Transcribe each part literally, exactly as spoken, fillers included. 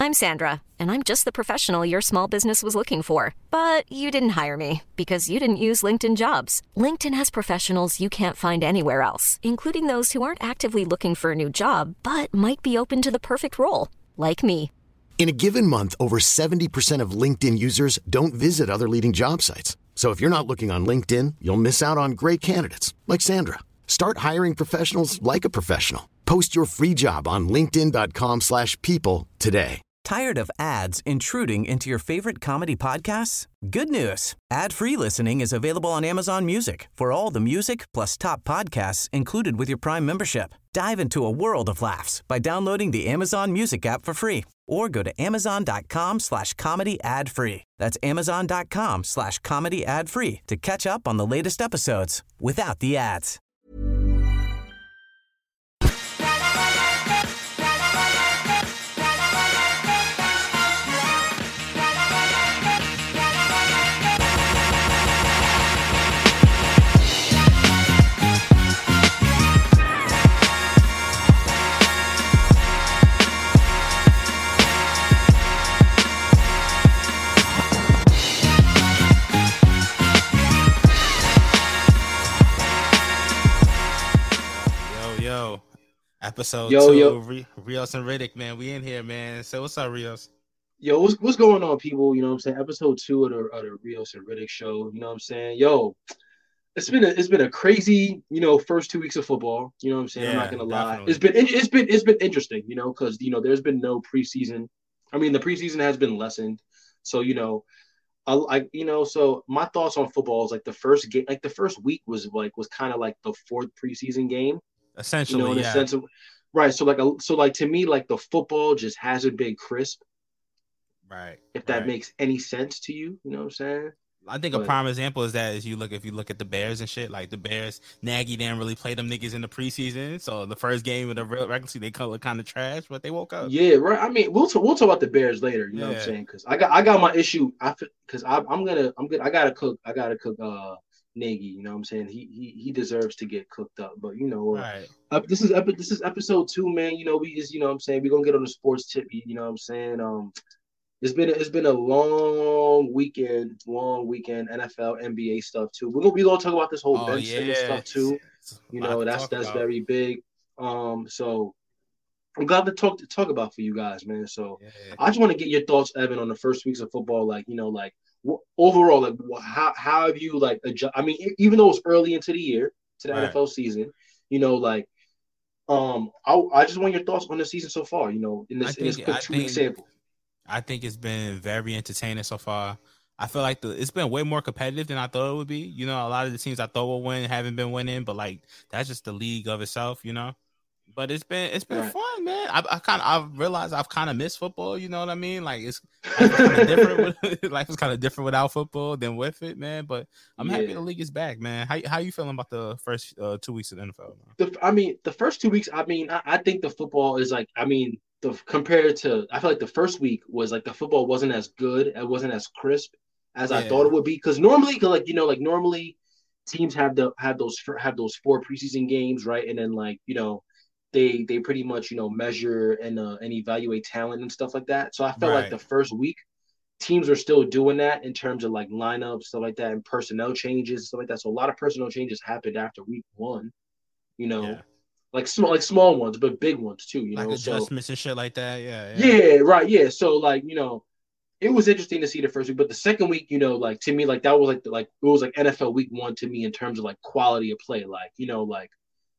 I'm Sandra, and I'm just the professional your small business was looking for. But you didn't hire me because you didn't use LinkedIn Jobs. LinkedIn has professionals you can't find anywhere else, including those who aren't actively looking for a new job, but might be open to the perfect role, like me. In a given month, over seventy percent of LinkedIn users don't visit other leading job sites. So if you're not looking on LinkedIn, you'll miss out on great candidates like Sandra. Start hiring professionals like a professional. Post your free job on linkedin dot com slash people today. Tired of ads intruding into your favorite comedy podcasts? Good news. Ad-free listening is available on Amazon Music for all the music plus top podcasts included with your Prime membership. Dive into a world of laughs by downloading the Amazon Music app for free or go to amazon.com slash comedy ad free. That's amazon.com slash comedy ad free to catch up on the latest episodes without the ads. Episode yo, two, yo. Re- Rios and Riddick, man. We in here, man. So what's up, Rios? Yo, what's what's going on, people? You know what I'm saying? Episode two of the of the Rios and Riddick show. You know what I'm saying? Yo, it's been a it's been a crazy, you know, first two weeks of football. You know what I'm saying? Yeah, I'm not gonna lie. definitely. It's been it, it's been it's been interesting, you know, because you know there's been no preseason. I mean, the preseason has been lessened. So, you know, I like you know, so my thoughts on football is like the first game, like the first week was like was kind of like the fourth preseason game. Essentially, you know, in yeah. a sense of right. So like a, so like to me, like the football just hasn't been crisp. Right. If that right. makes any sense to you, you know what I'm saying? I think But- a prime example is that is you look if you look at the Bears and shit, like the Bears, Nagy didn't really play them niggas in the preseason. So the first game of the real regular season, they color kind of trash, but they woke up. Yeah, right. I mean, we'll t- we'll talk about the Bears later. You know what Yeah. I'm saying? Because I got I got my issue. I because I'm I'm gonna I'm gonna I gotta cook I gotta cook uh Nagy. You know what I'm saying? He he he deserves to get cooked up. But you know, uh, Right. uh, this is epi- this is episode two, man. You know, we just you know what I'm saying we're gonna get on the sports tip. You know what I'm saying? Um, it's been it's been a long weekend, long weekend N F L, N B A stuff too. We're gonna we gonna talk about this whole Oh Ben Simmons yeah. stuff too. It's a You lot know, to that's talk that's about. very big. Um, so I'm glad to talk to talk about for you guys, man. So Yeah. I just want to get your thoughts, Evan, on the first weeks of football. Like, you know, like wh- overall, like wh- how how have you like adjust? I mean, e- even though it's early into the year to the Right. N F L season, you know, like um, I I just want your thoughts on the season so far. You know, in I this in this think- quick I two week think- sample. I think it's been very entertaining so far. I feel like the it's been way more competitive than I thought it would be. You know, a lot of the teams I thought would win haven't been winning, but like that's just the league of itself, you know. But it's been it's been Right. fun, man. I, I kind of I've realized I've kind of missed football. You know what I mean? Like it's kind of different. With, life is kind of different without football than with it, man. But I'm happy Yeah. the league is back, man. How how you feeling about the first uh, two weeks of the N F L? Man? The, I mean, the first two weeks. I mean, I, I think the football is like. I mean, the compared to. I feel like the first week was like the football wasn't as good. It wasn't as crisp as I Yeah. thought it would be. Because normally, cause like you know, like normally, teams have the have those have those four preseason games, right? And then like you know, they they pretty much you know measure and uh, and evaluate talent and stuff like that. So I felt like Right. the first week. Teams are still doing that in terms of like lineups, stuff like that, and personnel changes, stuff like that. So a lot of personnel changes happened after week one, you know, Yeah. like small, like small ones, but big ones too, you Like know. So adjustments and shit like that. Yeah. Yeah. yeah, right, yeah. So like you know, it was interesting to see the first week, but the second week, you know, like to me, like that was like the, like it was like N F L week one to me in terms of like quality of play, like you know, like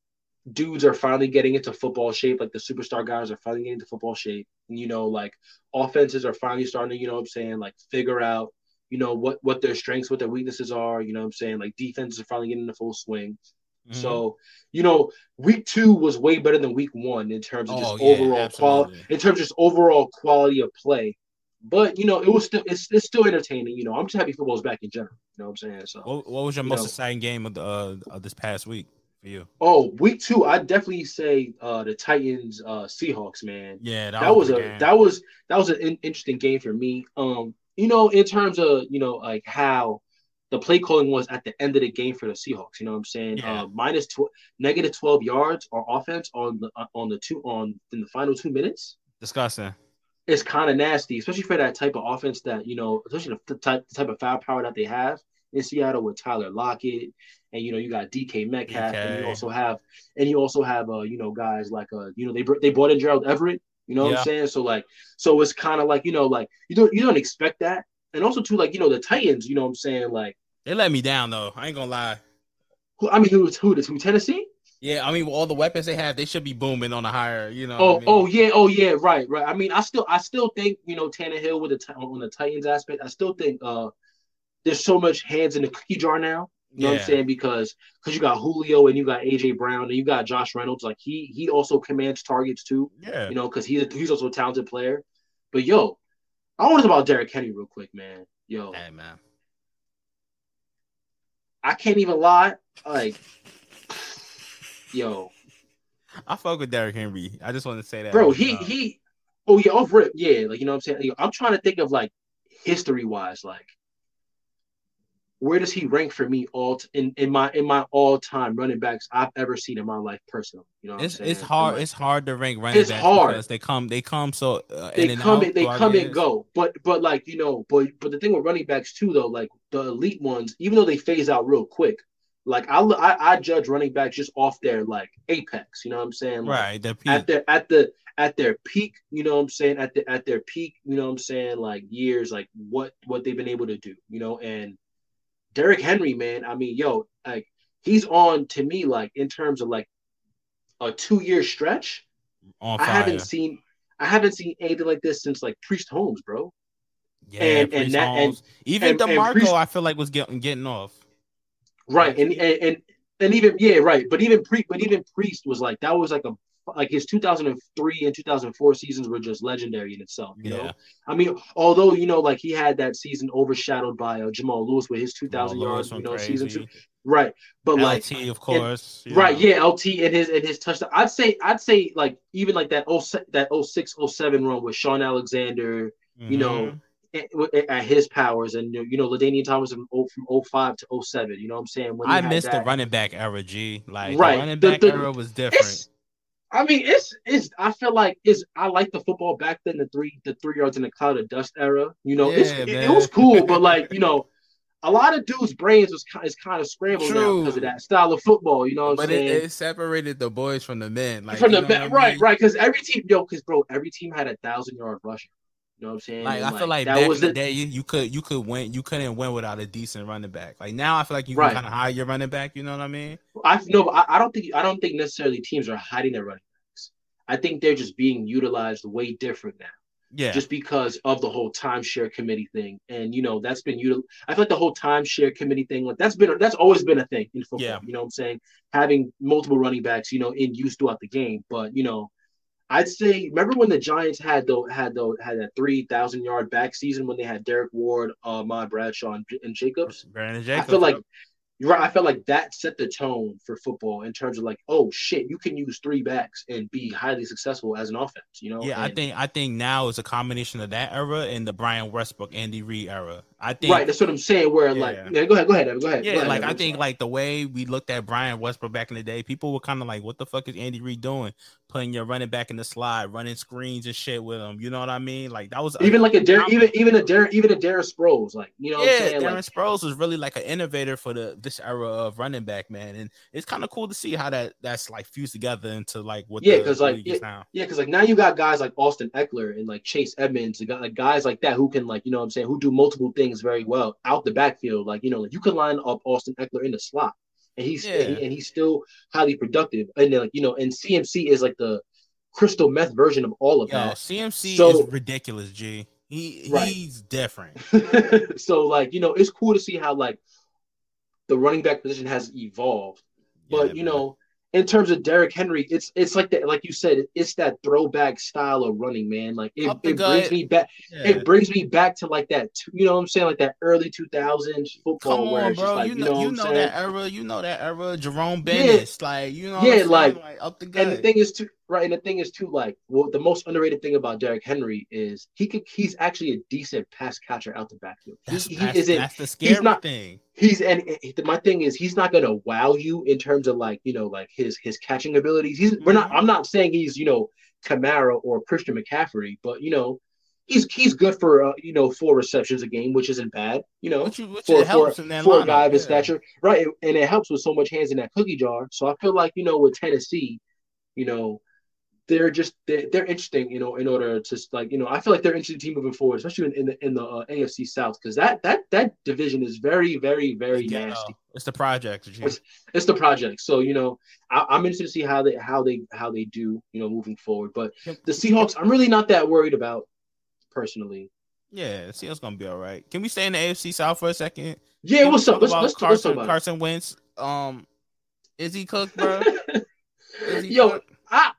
dudes are finally getting into football shape, like the superstar guys are finally getting into football shape, and you know, like offenses are finally starting to, you know what I'm saying, like figure out, you know, what what their strengths, what their weaknesses are, you know what I'm saying, like defenses are finally getting into full swing. Mhm. So, you know, week two was way better than week one in terms of just Oh, yeah, overall quality, absolutely. in terms of just overall quality of play. But you know, it was still it's, it's still entertaining. You know, I'm just happy football's back in general. You know what I'm saying? So, What What was your you most know. exciting game of the uh, of this past week for you? oh, week two, I definitely say uh, the Titans uh, Seahawks, man. Yeah, That was a a good game. that was that was an in- interesting game for me. Um, you know, in terms of you know like how the play calling was at the end of the game for the Seahawks. You know what I'm saying? Yeah. Uh, minus tw- negative twelve yards on offense on the on the two on in the final two minutes. disgusting. is kind of nasty, especially for that type of offense that, you know, especially the type, the type of firepower that they have in Seattle with Tyler Lockett, and you know you got D K Metcalf, D K. and you also have and you also have uh you know guys like uh you know they they brought in Gerald Everett, you know Yeah. what I'm saying? So like so it's kind of like you know like you don't you don't expect that, and also too like you know the Titans, you know what I'm saying? Like They let me down though. I ain't gonna lie. who I mean who who who Tennessee? Yeah, I mean, with all the weapons they have, they should be booming on a higher, you know. Oh, what I mean? oh yeah, oh yeah, right, right. I mean, I still, I still think you know Tannehill with the on the Titans aspect. I still think uh, there's so much hands in the cookie jar now. You know Yeah. what I'm saying? Because because you got Julio and you got A J Brown and you got Josh Reynolds. Like he he also commands targets too. Yeah. You know, because he's he's also a talented player. But yo, I want to talk about Derrick Henry real quick, man. Yo, Hey, man. I can't even lie. Like, yo, I fuck with Derrick Henry. I just want to say that, bro, he uh, he. Oh yeah, off rip, yeah. Like you know what I'm saying. Yo, I'm trying to think of like history wise, like. Where does he rank for me all t- in, in my in my all time running backs I've ever seen in my life personally? You know what it's I'm saying? it's hard. Like, It's hard to rank running it's backs hard. because they come they come so uh, they in and come out and they throughout come the and years. go. But but like you know, but but the thing with running backs too though, like the elite ones, even though they phase out real quick, like I I, I judge running backs just off their like apex. You know what I'm saying? Like, Right, the peak. at their at the at their peak. You know what I'm saying? At the at their peak. You know what I'm saying? Like years, like what what they've been able to do. You know and. Derrick Henry, man, I mean, yo, like he's on to me, like in terms of like a two-year stretch. on I fire. haven't seen, I haven't seen anything like this since like Priest Holmes, bro. Yeah, and- Priest and that- and- Holmes. Even and- and DeMarco, Priest- I feel like was getting getting off. Right, and and and, and even yeah, right, but even Priest, but even Priest was like that was like a like his two thousand three and two thousand four seasons were just legendary in itself. You Yeah. know, I mean, although you know, like he had that season overshadowed by uh, Jamal Lewis with his two thousand Jamal yards, Lewis you know, went season two. crazy. Right, but like L T, of course. you right, know. yeah, L T and his and his touchdown. I'd say I'd say like even like that oh that oh six oh seven run with Sean Alexander, you know, Mhm. at, at his powers, and you know LaDainian Thomas from oh from oh five to oh seven. You know what I'm saying? When he I had missed the that. running back era, G. Like Right, the running the- back the- era was different. It's, I mean, it's it's. I feel like it's. I like the football back then, the three the three yards in the cloud of dust era. You know, it's Yeah, it, man. it was cool, but like you know, a lot of dudes' brains was kind is kind of scrambled now True. because of that style of football. You know what I'm But it, saying? it separated the boys from the men. Like From you the know back, what I right, mean? right, because every team, yo, because bro, every team had a thousand yard rusher. You know what I'm saying? Like And, I feel like that back was in the the day, you, you could you could win you couldn't win without a decent running back. Like now, I feel like you Right. can kind of hire your running back. You know what I mean? I no, but I, I don't think I don't think necessarily teams are hiding their running backs. I think they're just being utilized way different now. Yeah. Just because of the whole timeshare committee thing, and you know that's been util- I feel like the whole timeshare committee thing, like that's been that's always been a thing in football. Yeah. You know what I'm saying? Having multiple running backs, you know, in use throughout the game. But you know, I'd say remember when the Giants had though had though had that three thousand yard back season when they had Derek Ward, uh, Ahmad Bradshaw, and, and Jacobs. Brandon I Jacobs. feel like yep. you're right. I felt like that set the tone for football in terms of like, oh shit, you can use three backs and be highly successful as an offense. You know? Yeah, I And- think I think now it's a combination of that era and the Brian Westbrook, Andy Reid era. I think right. That's what I'm saying. Where Yeah. like, yeah, go ahead, go ahead, Evan, go ahead. Yeah, go ahead, like Evan, I I'm think sorry. like the way we looked at Brian Westbrook back in the day, people were kind of like, "What the fuck is Andy Reid doing? Putting your running back in the slide, running screens and shit with him." You know what I mean? Like that was even like a Dar- even even a Dar- even a Darren Sproles, like you know, what I'm yeah, saying? Darren Like, Sproles was really like an innovator for the this era of running back, man, and it's kind of cool to see how that that's like fused together into like what Yeah, the 'cause, like, league is now. yeah, because like now you got guys like Austin Eckler and like Chase Edmonds, you got like guys like that who can like you know what I'm saying who do multiple things very well out the backfield. Like you know, like you can line up Austin Eckler in the slot, and he's Yeah. and, he, and he's still highly productive. And then like you know, and C M C is like the crystal meth version of all of Yo, that. C M C So- is ridiculous, G. He Right. he's different. So like you know, it's cool to see how like the running back position has evolved. But Yeah, you man. know, in terms of Derrick Henry, it's it's like that, like you said, it's that throwback style of running, man. Like it, Up the it brings gut. me back. Yeah. It brings me back to like that. You know what I'm saying? Like that early two thousands football Come where on, it's just bro. like you you know, know, what you I'm know saying? that era. You know that era. Jerome Bennis, like you know, what Yeah, I'm saying? like- like up the gut. And the thing is too right. And the thing is too like well, the most underrated thing about Derrick Henry is he could he's actually a decent pass catcher out the backfield. He, that's, he that's, isn't. that's the scary not- thing. He's and and my thing is he's not gonna wow you in terms of like you know like his his catching abilities. He's we're not. Mhm. I'm not saying he's you know Kamara or Christian McCaffrey, but you know he's he's good for uh, you know four receptions a game, which isn't bad. You know, which, which for it helps for in that for a lineup, guy of his yeah. stature, right? And it helps with so much hands in that cookie jar. So I feel like you know with Tennessee, you know. They're just they're, they're interesting, you know. In order to like, you know, I feel like they're an interesting team moving forward, especially in, in the in the uh, A F C South, because that that that division is very, very, very It's ghetto. nasty. It's the project. It's, it's the project. So you know, I, I'm interested to see how they how they how they do, you know, moving forward. But the Seahawks, I'm really not that worried about personally. Yeah, the Seahawks gonna be all right. Can we stay in the A F C South for a second? Yeah, Can what's up? Let's, about let's, Carson let's talk about Carson it. Wentz. Um, is he cooked, bro? Is he Yo, cooked? I.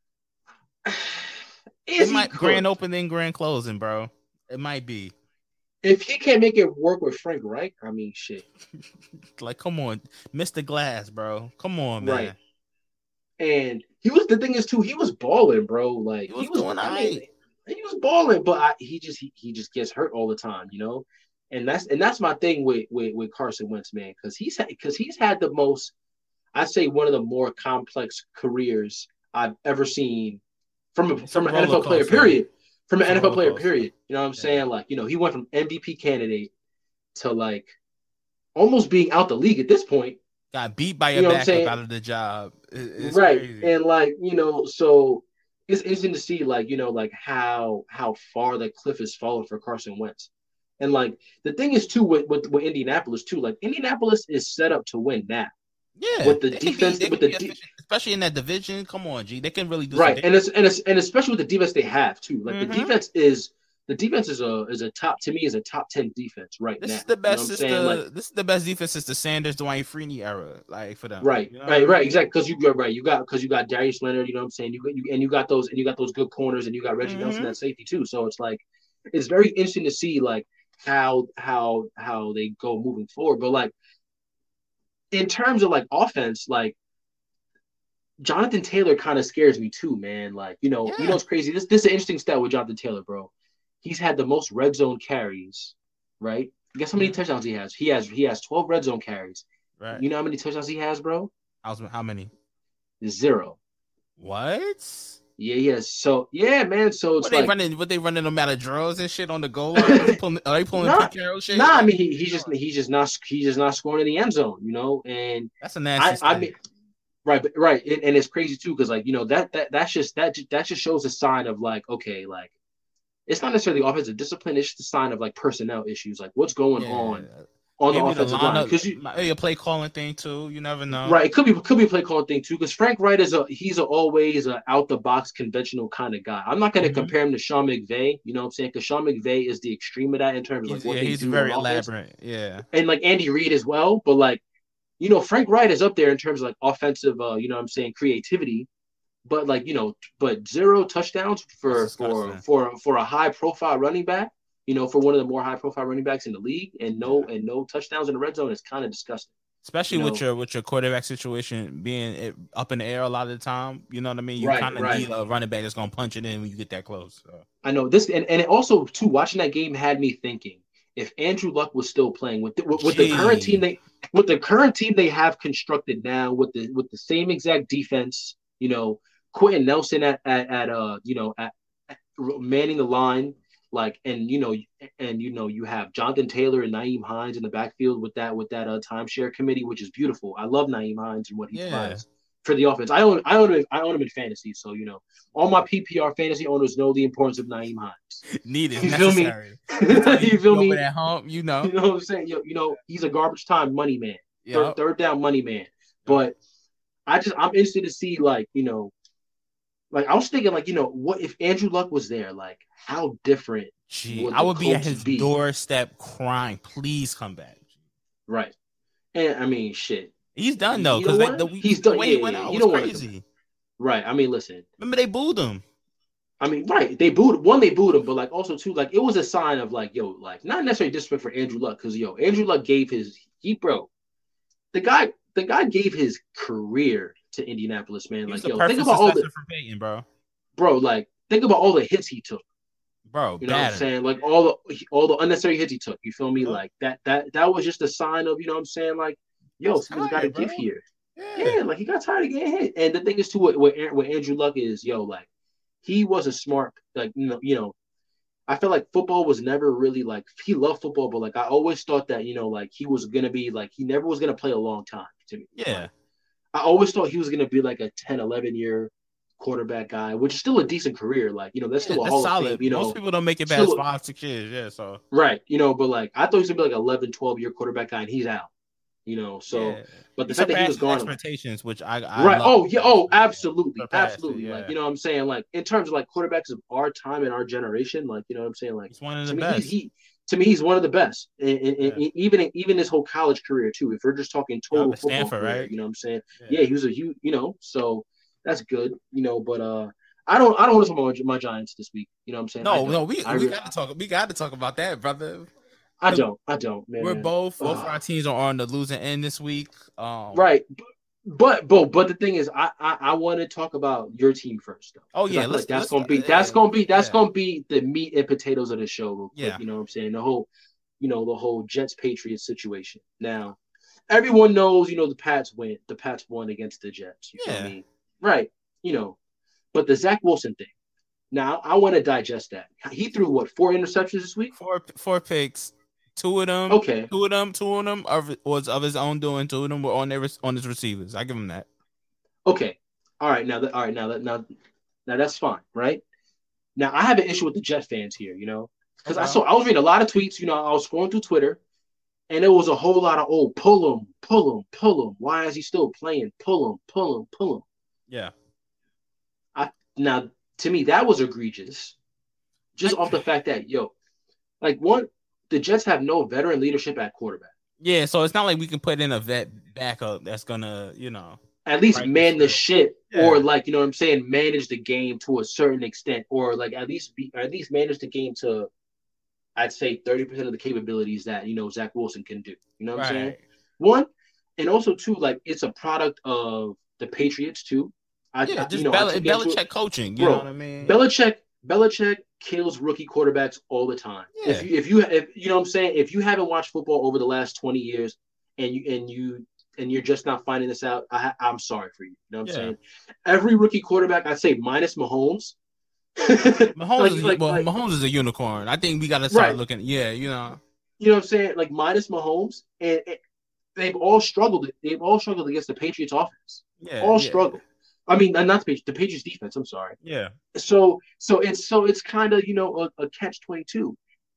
Is it might cooked? Grand opening, grand closing, bro. It might be. If he can't make it work with Frank Reich, I mean, shit. Like, come on, Mister Glass, bro. Come on, man. Right. And he was the thing is too. He was balling, bro. Like he was, he was doing I right. mean, he was balling, but I, he just he, he just gets hurt all the time, you know. And that's and that's my thing with with, with Carson Wentz, man, because he's because he's had the most, I say, one of the more complex careers I've ever seen from a, from an N F L player. Period. From an N F L player. Period. You know what I'm saying? Yeah. Like, you know, he went from M V P candidate to like almost being out the league at this point. Got beat by your you know backup out of the job. It's right. Crazy. And like, you know, so it's interesting to see like, you know, like how how far the cliff has fallen for Carson Wentz. And like the thing is too with, with, with Indianapolis too, like Indianapolis is set up to win now. Yeah. With the defense be, with the de- especially in that division. Come on, G. They can really do right. And it's and it's and especially with the defense they have too. Like mm-hmm. the defense is The defense is a is a top to me is a top ten defense right this now. Is the best. You know the, like, this is the best defense since the Sanders, Dwayne Freeney era. Like for them, right, you know right, right, right, exactly. Because you got right, you got because you got Darius Leonard. You know what I'm saying? You got you and you got those and you got those good corners and you got Reggie mm-hmm. Nelson at safety too. So it's like it's very interesting to see like how how how they go moving forward. But like in terms of like offense, like. Jonathan Taylor kind of scares me too, man. Like, you know, yeah. you know what's crazy? This this is an interesting stat with Jonathan Taylor, bro. He's had the most red zone carries, right? Guess how many mm-hmm. touchdowns he has? He has he has twelve red zone carries. Right. You know how many touchdowns he has, bro? How, how many? Zero. What? Yeah, yes. So yeah, man. So it's what like they running. What they running them out of drills and shit on the goal line? Are they pulling, are they pulling nah, Pete Carroll shit? Nah, I mean he he's just he's just not he's just not scoring in the end zone, you know. And that's a nasty. I, I mean. Right, but right, and, and it's crazy too because like you know that that that's just that that just shows a sign of like okay, like it's not necessarily offensive discipline; it's just a sign of like personnel issues, like what's going yeah. on on Maybe the offensive the line. Because you maybe a play calling thing too, you never know. Right, it could be could be a play calling thing too because Frank Wright is a he's a always a out the box conventional kind of guy. I'm not going to mm-hmm. compare him to Sean McVay, you know what I'm saying? Because Sean McVay is the extreme of that in terms of like what yeah, they he's do very on elaborate, offense. yeah, and like Andy Reid as well, but like. You know, Frank Wright is up there in terms of like offensive, uh, you know what I'm saying, creativity, but like, you know, but zero touchdowns for for for for a high profile running back, you know, for one of the more high profile running backs in the league and no yeah. and no touchdowns in the red zone is kind of disgusting. Especially you with know? your with your quarterback situation being up in the air a lot of the time, you know what I mean? You right, kind of right. need a running back that's gonna punch it in when you get that close. So. I know this and, and it also too watching that game had me thinking if Andrew Luck was still playing with the, with, with the current team they with the current team they have constructed now with the with the same exact defense, you know, Quentin Nelson at at, at uh you know at, at manning the line, like and you know and you know you have Jonathan Taylor and Nyheim Hines in the backfield with that with that uh timeshare committee, which is beautiful. I love Nyheim Hines and what he yeah. provides for the offense. I own I own him I own him in fantasy, so you know all my P P R fantasy owners know the importance of Nyheim Hines. Needed, you necessary. feel me? you feel me? At home, you know, you know what I'm saying. Yo, you know he's a garbage time money man, yep. third, third down money man. But I just I'm interested to see like you know, like I was thinking like you know what if Andrew Luck was there, like how different. Gee, would I would be at his be? doorstep crying, please come back. Right, and I mean shit. He's done though, because the, the, he's done. The way yeah, he went yeah, out you was don't crazy. Want right. I mean, listen. Remember they booed him. I mean, right. They booed one. They booed him, but like also too, like it was a sign of like, yo, like not necessarily disrespect for Andrew Luck, because yo, Andrew Luck gave his he bro, the guy, the guy gave his career to Indianapolis, man. Like yo, think about all the for Peyton, bro. Bro, like think about all the hits he took. Bro, you know what I'm saying? Like all the all the unnecessary hits he took. You feel me? Oh. Like that that that was just a sign of you know what I'm saying? Like yo, someone's got to give here. Yeah. yeah, like he got tired of getting hit. And the thing is too, what what, what Andrew Luck is, yo, like he was a smart, like you know, you know, I feel like football was never really like he loved football, but like I always thought that you know like he was gonna be like he never was gonna play a long time to me. Yeah. Like, I always thought he was gonna be like a ten, eleven year quarterback guy, which is still a decent career. Like you know that's Yeah, still a that's Hall solid. of Fame. You know, most people don't make it past still, five, six years. Yeah, so right. You know, but like I thought he was gonna be like eleven, twelve year quarterback guy, and he's out. You know, so yeah. but the He fact that he was surpassed gone, expectations, which I, I right? love. Oh yeah, oh absolutely, Surpassed it, absolutely. yeah. Like you know, what I'm saying like in terms of like quarterbacks of our time and our generation, like you know, what I'm saying like He's one of to the me, best. he's, he to me he's one of the best, and, and, Yeah. and even even his whole college career too. If we're just talking total Yup, at football Stanford, career, right? you know, what I'm saying Yeah. yeah, he was a huge, you know, so that's good, you know, but uh. I don't. I don't want to talk about my Giants this week. You know what I'm saying? No, no, we I we really, got to talk. We got to talk about that, brother. I don't. I don't, man. We're both both Ugh. our teams are on the losing end this week. Um, Right, but but but the thing is, I I, I want to talk about your team first, though. Oh 'Cause yeah, I feel let's, like that's let's, gonna be yeah, that's gonna be that's yeah. gonna be the meat and potatoes of the show, real quick. Yeah. You know what I'm saying? The whole, you know, the whole Jets Patriots situation. Now, everyone knows, you know, the Pats win. The Pats won against the Jets. You Yeah. feel me? Right. You know, but the Zach Wilson thing. Now, I want to digest that. He threw what four interceptions this week? Four four picks. Two of them, Okay. Two of them, two of them are, was of his own doing. Two of them were on their on his receivers. I give him that. Okay. All right. Now that all right. Now that now now that's fine. Right. Now I have an issue with the Jet fans here. You know, because I Okay. saw I was reading a lot of tweets. You know, I was scrolling through Twitter, and it was a whole lot of oh pull him, pull him, pull him. Why is he still playing? Pull him, pull him, pull him. Yeah. I now to me that was egregious, just I- off the fact that yo, like one, the Jets have no veteran leadership at quarterback. Yeah, so it's not like we can put in a vet backup that's gonna, you know, At least right man the shit, Yeah. or like you know what I'm saying, manage the game to a certain extent, or like at least be, or at least manage the game to, I'd say thirty percent of the capabilities that you know Zach Wilson can do. You know what I'm saying? right. One, and also two, like it's a product of the Patriots too. I, Yeah, I- just you know, Bel- I took into Belichick it- coaching. You Bro, know what I mean? Belichick, Belichick kills rookie quarterbacks all the time. Yeah. If you, if you, if you know what I'm saying, if you haven't watched football over the last twenty years, and you and you and you're just not finding this out, I, I'm sorry for you. You know what I'm Yeah. saying? Every rookie quarterback, I'd say minus Mahomes. Mahomes, like, is, like, well, like, Mahomes is a unicorn. I think we got to start Right. looking. Yeah, you know. you know what I'm saying? Like minus Mahomes, and, and they've all struggled. They've all struggled against the Patriots offense. Yeah, all yeah, struggle. I mean, not the Patriots, the Patriots defense. I'm sorry. Yeah, So, so it's so it's kind of you know a, a catch twenty-two,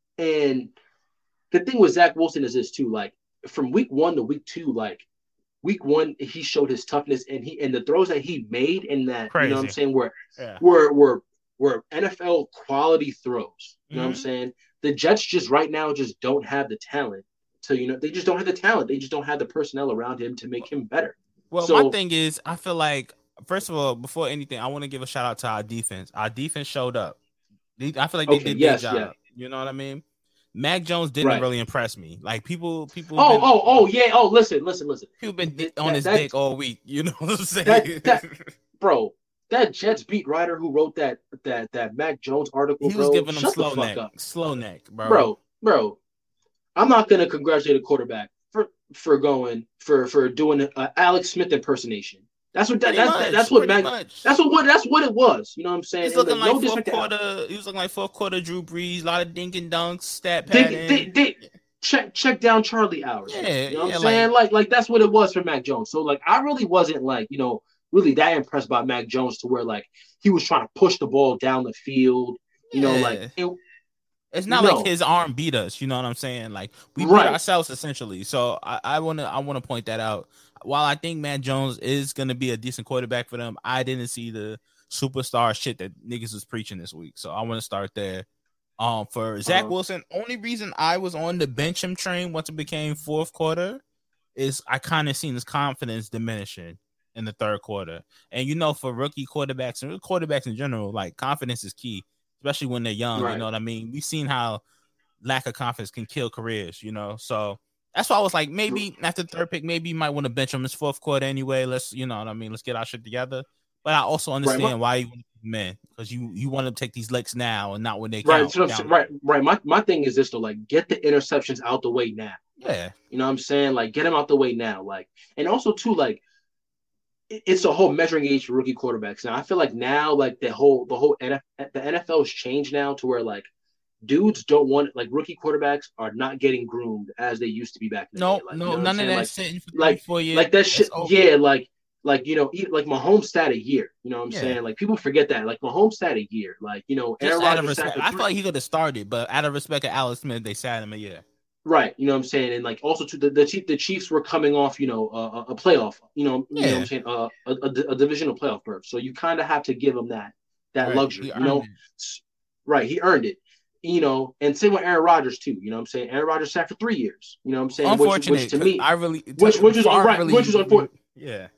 and the thing with Zach Wilson is this too. Like from week one to week two, like week one he showed his toughness, and he and the throws that he made in that you know what I'm Crazy. saying were yeah. were were were N F L quality throws. You know what I'm Mhm. saying? The Jets just right now just don't have the talent to you know they just don't have the talent. They just don't have the personnel around him to make him better. Well, So- my thing is, I feel like first of all, before anything, I want to give a shout out to our defense. Our defense showed up. They- I feel like they Okay, did yes, their job. yeah. You know what I mean? Mac Jones didn't Right. really impress me. Like people, people. Oh been, oh oh yeah oh listen listen listen. People been That- on his that- dick all week. You know what I'm saying? That- that- Bro, that Jets beat writer who wrote that that that Mac Jones article, he was bro, giving them shut slow the fuck neck, up. slow neck, bro. Bro, bro. I'm not gonna congratulate a quarterback for for going for for doing an Alex Smith impersonation. That's what that, Pretty that's much, that, that's what pretty Mac, much. that's what, what that's what it was. You know what I'm saying? He's And, looking like, like no fourth disrespect to Al- quarter. He was looking like fourth quarter Drew Brees. A lot of dink and dunks, stat Dig, padding. dig, dig, check check down Charlie hours. Yeah, you know what yeah, I'm saying? Like, like that's what it was for Mac Jones. So like I really wasn't like, you know, really that impressed by Mac Jones to where like he was trying to push the ball down the field. You know, like Yeah. it, It's not No. like his arm beat us. You know what I'm saying? Like we Right. beat ourselves essentially. So I, I wanna I wanna point that out. While I think Matt Jones is gonna be a decent quarterback for them, I didn't see the superstar shit that niggas was preaching this week. So I want to start there. Um, for Zach Uh-huh. Wilson, only reason I was on the bench him train once it became fourth quarter is I kind of seen his confidence diminishing in the third quarter. And you know, for rookie quarterbacks and quarterbacks in general, like confidence is key, especially when they're young. Right. You know what I mean? We've seen how lack of confidence can kill careers, you know. So that's why I was like, maybe after the third pick, maybe you might want to bench him this fourth quarter anyway. Let's, you know what I mean? Let's get our shit together. But I also understand Right, my- why you want to man, because you you want to take these licks now and not when they right, count. so, down. right, right. My my thing is this though, like get the interceptions out the way now. Yeah. You know what I'm saying? Like get them out the way now. Like, and also too, like it- it's a whole measuring age for rookie quarterbacks. Now I feel like now, like the whole the whole N F L, the N F L has changed now to where like dudes don't want like rookie quarterbacks are not getting groomed as they used to be back in the No, day. Like, no, you know none of that like, sitting for three, like, four years. like that shit. Over. Yeah, like, like you know, even, like Mahomes sat a year. You know what I'm yeah. saying? Like people forget that. Like Mahomes sat a year. Like you know, Just Aaron out of Rodgers respect, sat I three- felt like he could have started, but out of respect of Alex Smith, they sat him a year. Right, you know what I'm saying, and like also to the the, Chief, the Chiefs were coming off, you know, uh, a playoff, you know, yeah. you know what I'm saying, uh, a, a, a divisional playoff berth. So you kind of have to give him that that right. luxury, you know. It. Right, he earned it, you know, and same with Aaron Rodgers too. You know what I'm saying? Aaron Rodgers sat for three years. You know what I'm saying? Unfortunate, which, which to me, I really, which which was right, really, which was unfortunate. Yeah,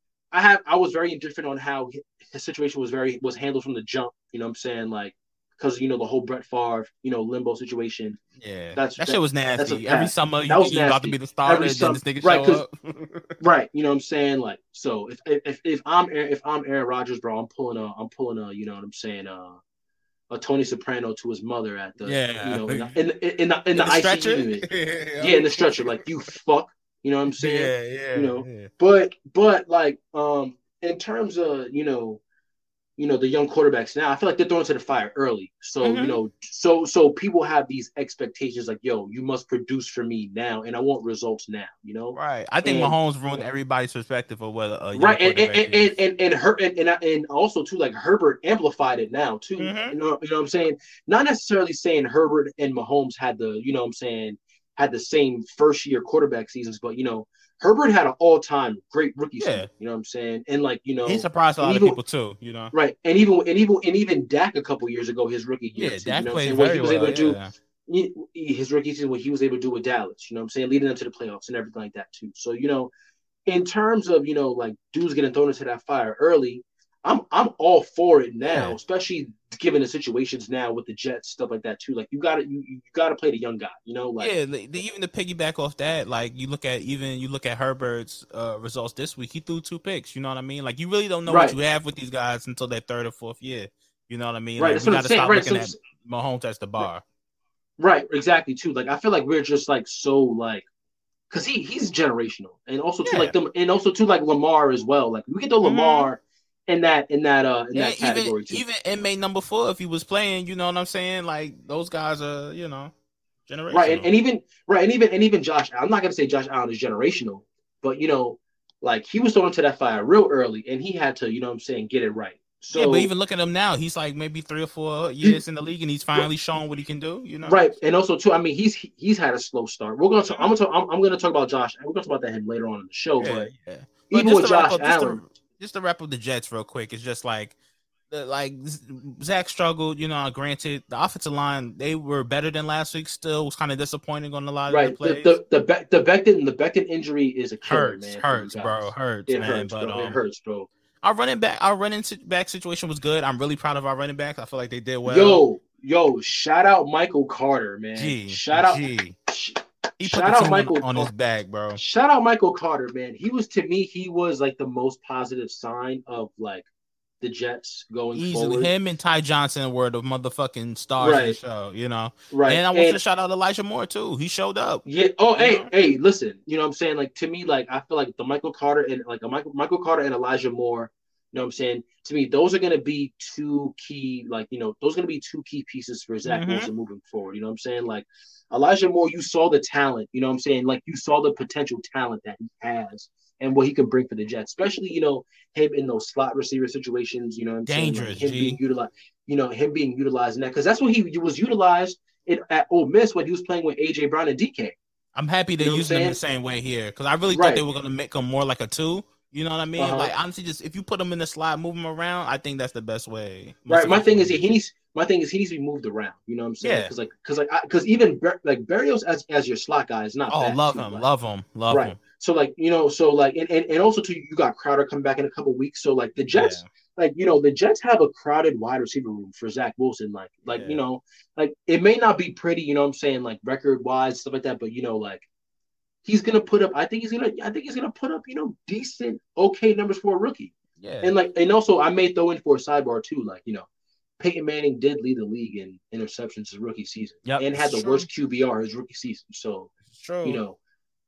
I have I was very indifferent on how his situation was very was handled from the jump. You know what I'm saying? Like. Because you know the whole Brett Favre, you know, limbo situation. Yeah, that's that, that shit was nasty. Every summer, you think you about to be the starter, and then this nigga right, show up. Right, you know what I'm saying? Like, so if if if I'm if I'm Aaron Rodgers, bro, I'm pulling a I'm pulling a you know what I'm saying uh, a Tony Soprano to his mother at the yeah you know in the in the in the, in in the, the I C U unit. yeah. yeah in the stretcher like you fuck you know what I'm saying yeah yeah you know yeah. but but like um in terms of you know. You know, the young quarterbacks now, I feel like they're thrown to the fire early. So, mm-hmm. you know, so so people have these expectations like, yo, you must produce for me now, and I want results now, you know? Right. I think and, Mahomes ruined everybody's perspective of what a young right. And quarterback and, is. and, and, and, her, and, and, and also, too, like, Herbert amplified it now, too. Mm-hmm. You know, you know what I'm saying? Not necessarily saying Herbert and Mahomes had the, you know what I'm saying, had the same first-year quarterback seasons, but, you know, Herbert had an all-time great rookie yeah. season, you know what I'm saying? And like, you know, he surprised a lot even, of people too, you know. Right. And even and even and even Dak a couple years ago, his rookie year. Yeah, too, Dak you know played what very he was well, able to yeah. do his rookie season, what he was able to do with Dallas, you know what I'm saying, leading them to the playoffs and everything like that too. So, you know, in terms of, you know, like dudes getting thrown into that fire early, I'm I'm all for it now, yeah. especially given the situations now with the Jets, stuff like that too. Like you gotta you, you gotta play the young guy, you know, like yeah, the, the, even to piggyback off that, like you look at even you look at Herbert's uh, results this week, he threw two picks, you know what I mean? Like you really don't know right. what you have with these guys until their third or fourth year. You know what I mean? Right, like, we gotta stop right. looking so, at Mahomes as the bar. Right, exactly too. Like I feel like we're just like so like because he he's generational. And also yeah. to like them and also to like Lamar as well. Like we get the mm-hmm. Lamar in that in that uh in yeah, that category even, too. Even inmate number four, if he was playing, you know what I'm saying? Like those guys are, you know, generational. Right, and, and even right, and even and even Josh, I'm not gonna say Josh Allen is generational, but you know, like he was thrown into that fire real early and he had to, you know what I'm saying, get it right. So, yeah, but even look at him now, he's like maybe three or four years in the league and he's finally shown what he can do, you know. Right. And also too, I mean, he's he's had a slow start. We're gonna talk, I'm gonna talk, I'm, I'm gonna talk about Josh. We're gonna talk about that him later on in the show, yeah, but yeah. even but with Josh up, Allen. Just to, just to wrap up the Jets real quick, it's just like the, like Zach struggled, you know, granted the offensive line, they were better than last week, still was kind of disappointing on a lot right. of the plays. The the the, the Becton the Becton injury is a killer, hurts, man. Hurts, bro. Hurts, it man. Hurts, but bro. um, it hurts, bro. Our running back, our running back situation was good. I'm really proud of our running backs. I feel like they did well. Yo, yo, shout out Michael Carter, man. G, shout out, G. Sh- he shout put the out team Michael on, on his back, bro. Shout out Michael Carter, man. He was to me, he was like the most positive sign of like the Jets going Easily. forward. Him and Ty Johnson were the motherfucking stars right. of the show, you know. Right. And I want and, to shout out Elijah Moore too. He showed up. Yeah. Oh, hey, know? hey, listen. You know what I'm saying? Like to me, like I feel like the Michael Carter and like a Michael Michael Carter and Elijah Moore. You know what I'm saying? To me, those are going to be two key, like, you know, those are going to be two key pieces for Zach mm-hmm. Wilson moving forward. You know what I'm saying? Like, Elijah Moore, you saw the talent. You know what I'm saying? Like, you saw the potential talent that he has and what he can bring for the Jets, especially, you know, him in those slot receiver situations. You know what I'm Dangerous, saying? Like him G. being utilized, you know, him being utilized in that, because that's what he, he was utilized in, at Ole Miss when he was playing with A J Brown and D K. I'm happy they're you know using him the same way here because I really right. thought they were going to make him more like a two. You know what I mean? Uh-huh. Like honestly, just if you put him in the slot, move him around, I think that's the best way. Right. My thing is he needs. My thing is he needs to be moved around. You know what I'm saying? Yeah. Because like, because like, because even Ber- like Berrios as as your slot guy is not. Oh, bad love too, him, like, love him, love right. him. So like you know, so like, and and, and also too, you got Crowder coming back in a couple weeks. So like the Jets, yeah. like you know, the Jets have a crowded wide receiver room for Zach Wilson. Like like yeah. you know, like it may not be pretty. You know what I'm saying? Like record wise stuff like that, but you know like. He's gonna put up. I think he's gonna. I think he's gonna put up. You know, decent, okay numbers for a rookie. Yeah. And like, and also, I may throw in for a sidebar too. Like, you know, Peyton Manning did lead the league in interceptions his rookie season, yep, and had the true. worst Q B R his rookie season. So, it's true. You know,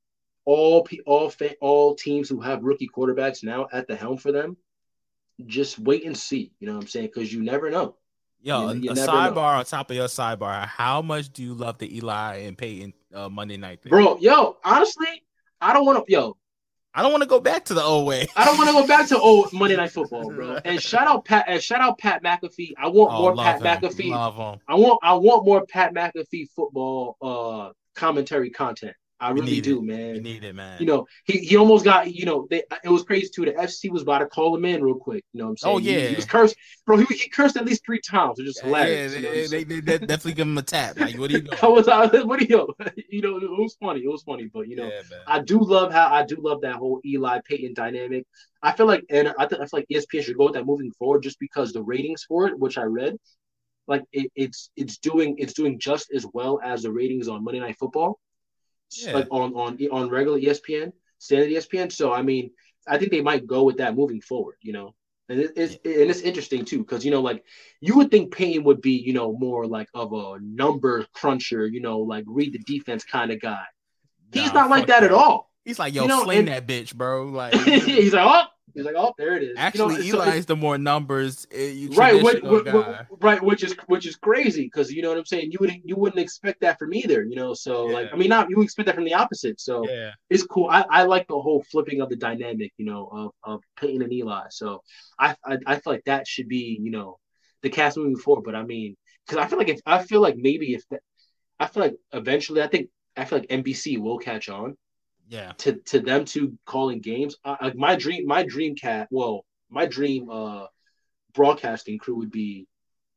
all all all teams who have rookie quarterbacks now at the helm for them, just wait and see. You know what I'm saying? Because you never know. Yo, You, a, you a never sidebar know. on top of your sidebar. How much do you love the Eli and Peyton uh, Monday night thing? Bro, yo, honestly, I don't want to, yo, I don't want to go back to the old way. I don't want to go back to old Monday Night Football, bro. And shout out Pat, and shout out Pat McAfee. I want Oh, more love Pat him. McAfee. Love him. I want, I want more Pat McAfee football uh commentary content. I We really need do, it. man. We need it, man. You know, he, he almost got, you know, they, it was crazy too. The F C C was about to call him in real quick. You know what I'm saying? Oh, He- yeah. He, was cursed. Bro, he, he cursed at least three times. It's just yeah, hilarious. they, you know what I'm they, saying? they, they definitely give him a tap. Like, what are you doing? I was, I, what do you, you know, it was funny. It was funny, but you know, Yeah, man. I do love how I do love that whole Eli Peyton dynamic. I feel like, and I, th- I feel like E S P N should go with that moving forward, just because the ratings for it, which I read, like it, it's it's doing it's doing just as well as the ratings on Monday Night Football, Yeah. like on on on regular E S P N, standard E S P N. So I mean, I think they might go with that moving forward. You know. And it, it's and it's interesting too, because you know, like you would think Payne would be, you know, more like of a number cruncher, you know, like read the defense kind of guy. He's Nah, not like fuck that, at all. He's like, yo, You know, sling and- that bitch, bro. Like, He's like, oh, he's like, oh, there it is. actually, you know, so Eli's it- the more numbers, uh, you right, which, traditional which, guy. right, which is which is crazy, because you know what I'm saying. You wouldn't you wouldn't expect that from either, you know. So Yeah. like, I mean, not you would expect that from the opposite. So Yeah. it's cool. I, I like the whole flipping of the dynamic, you know, of, of Peyton and Eli. So I, I I feel like that should be, you know, the cast moving forward. But I mean, because I feel like if I feel like maybe if that, I feel like eventually I think I feel like N B C will catch on Yeah. to to them two calling games. I, like my dream, my dream cat. Well, my dream uh broadcasting crew would be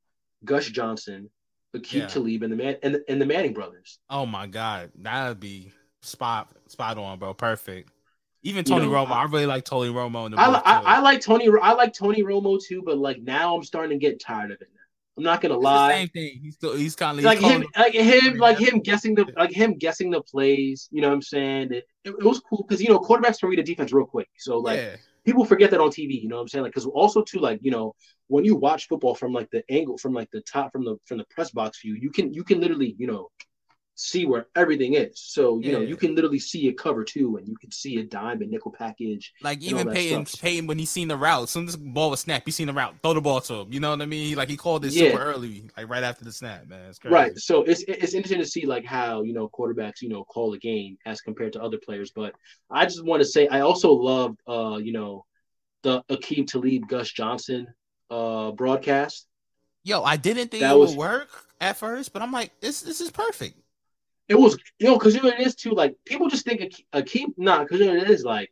Gus Johnson, Aqib Yeah. Talib, and the man and, and the Manning brothers. Oh my God, that'd be spot spot on, bro. Perfect. Even You Tony know, Romo, I, I- really like Tony Romo in the I, booth, I too. I like Tony. I like Tony Romo too, but like now I'm starting to get tired of it. Now I'm not gonna It's the lie. same thing. He's still he's kind of Like him, like him, like Yeah. him guessing the like him guessing the plays. You know what I'm saying? It, it, it was cool because you know quarterbacks can read a defense real quick. So like yeah. people forget that on T V. You know what I'm saying? Like because also too like you know when you watch football from like the angle from like the top from the from the press box view, you can you can literally you know see where everything is. So you know Yeah. you can literally see a cover two, and you can see a dime and nickel package. Like and all even that Peyton, stuff. Peyton when he seen the route, as soon as the ball was snapped, he seen the route, throw the ball to him. You know what I mean? He, like he called it Yeah. super early, like right after the snap, man. It's crazy. Right. So it's it's interesting to see like how, you know, quarterbacks, you know, call a game as compared to other players. But I just want to say I also loved uh, you know, the Aqib Talib Gus Johnson uh broadcast. Yo, I didn't think That it was- would work at first, but I'm like, this this is perfect. It was, you know, because you know it is too, like people just think Aqib, Aqib nah, because you know it is like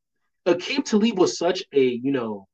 Aqib Talib was such a, you know,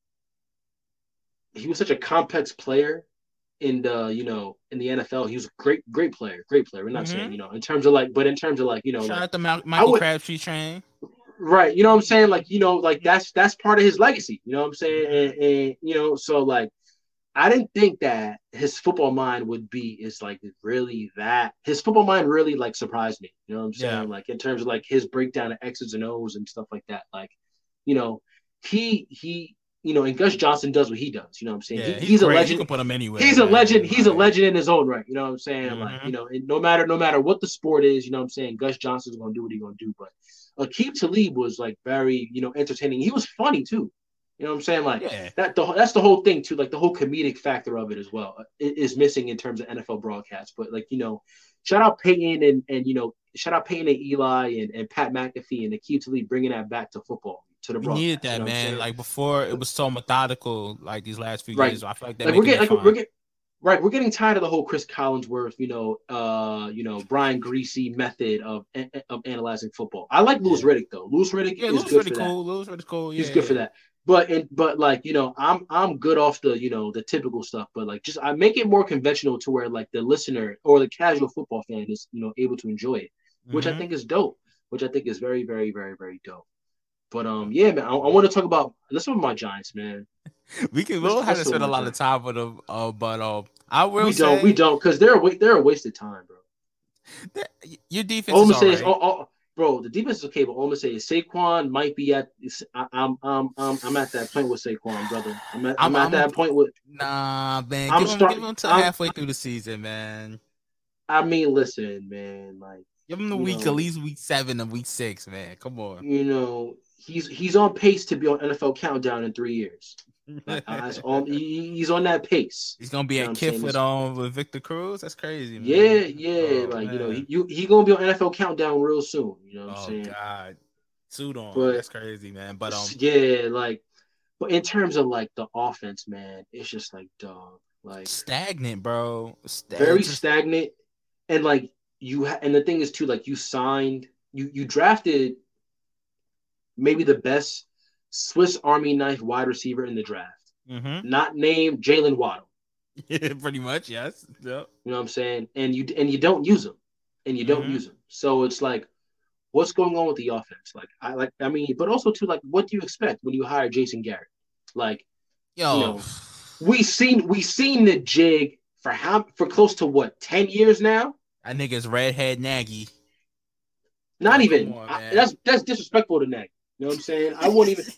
he was such a complex player in the, you know, in the N F L. He was a great, great player, great player. We're not Mhm. saying, you know, in terms of like, but in terms of like, you know, Shout like, out to Ma- Michael would- Crabtree train. right, you know what I'm saying? Like, you know, like that's that's part of his legacy. You know what I'm saying? And, and you know, so like, I didn't think that his football mind would be is like really that. His football mind really like surprised me. You know what I'm saying? Yeah. Like in terms of like his breakdown of X's and O's and stuff like that. Like, you know, he he, you know, and Gus Johnson does what he does. You know what I'm saying? Yeah, he, he's a great. You legend. can put him anywhere. He's a man. legend. He's a Like, legend in his own right. You know what I'm saying? Like, Mhm. you know, and no matter no matter what the sport is, you know what I'm saying, Gus Johnson's gonna do what he's gonna do. But Aqib Talib was like very, you know, entertaining. He was funny too. You know what I'm saying? Like Yeah. that the that's the whole thing too. Like the whole comedic factor of it as well uh, i- is missing in terms of N F L broadcasts. But like, you know, shout out Peyton and and you know, shout out Peyton and Eli and, and Pat McAfee and Aqib Talib bringing that back to football to the We broadcast. needed you that, know what I'm man. saying? Like before, it was so methodical. Like these last few Right. years, I feel like they're like we're making getting it like we're fun. getting right we're getting tired of the whole Chris Collinsworth, you know, uh, you know, Brian Greasy method of of analyzing football. I like Louis Yeah. Riddick though. Louis Riddick Yeah, is Louis good really for that. cool. Louis really cool. Yeah, He's good for yeah. that. But and but like, you know, I'm I'm good off the, you know, the typical stuff, but like just I make it more conventional to where like the listener or the casual football fan is, you know, able to enjoy it, which I Mhm. think is dope, which I think is very, very, very, very dope. But um, yeah, man, I, I want to talk about let's talk about my Giants, man. we can. We Let's- don't have let's to spend a talk lot about of time with them, uh, but um, I will We say don't, we don't, because they're a wa- they're a wasted time, bro. that your defense All I'm is gonna say is, alright. oh, oh, bro, the defense is okay, but all I'm gonna say is Saquon might be at. is- I, I'm, I'm, I'm, I'm at that point with Saquon, brother. I'm at, I'm, I'm- at I'm- that point with. Nah, man. I'm Give him, start- give him till I'm- halfway through the season, man. I mean, listen, man, like Give him the you week, know- at least week seven and week six, man. Come on. you know, he's he's on pace to be on N F L Countdown in three years. Like, I, on, he, he's on that pace. He's gonna be you at Kiff with um with Victor Cruz. That's crazy, man. Yeah, yeah. Oh, like man. you know, he you, he gonna be on N F L Countdown real soon. You know what I'm Oh saying? God, suit on. But That's crazy, man. But um, yeah, like, but in terms of like the offense, man, it's just like dog, like stagnant, bro. St- very just... stagnant, and like you ha- and the thing is too, like you signed, you you drafted maybe the best Swiss Army knife wide receiver in the draft. Mm-hmm. Not named Jalen Waddle. Yeah, pretty much, yes. Yep. You know what I'm saying? And you and you don't use them, and you don't mm-hmm. use them. So it's like, what's going on with the offense? Like, I like, I mean, but also too, like, what do you expect when you hire Jason Garrett? Like, Yo. you know, we seen we seen the jig for how for close to what ten years now. That nigga's redhead Nagy. Not oh, even. on, I, that's that's disrespectful to Nagy. You know what I'm saying? I won't even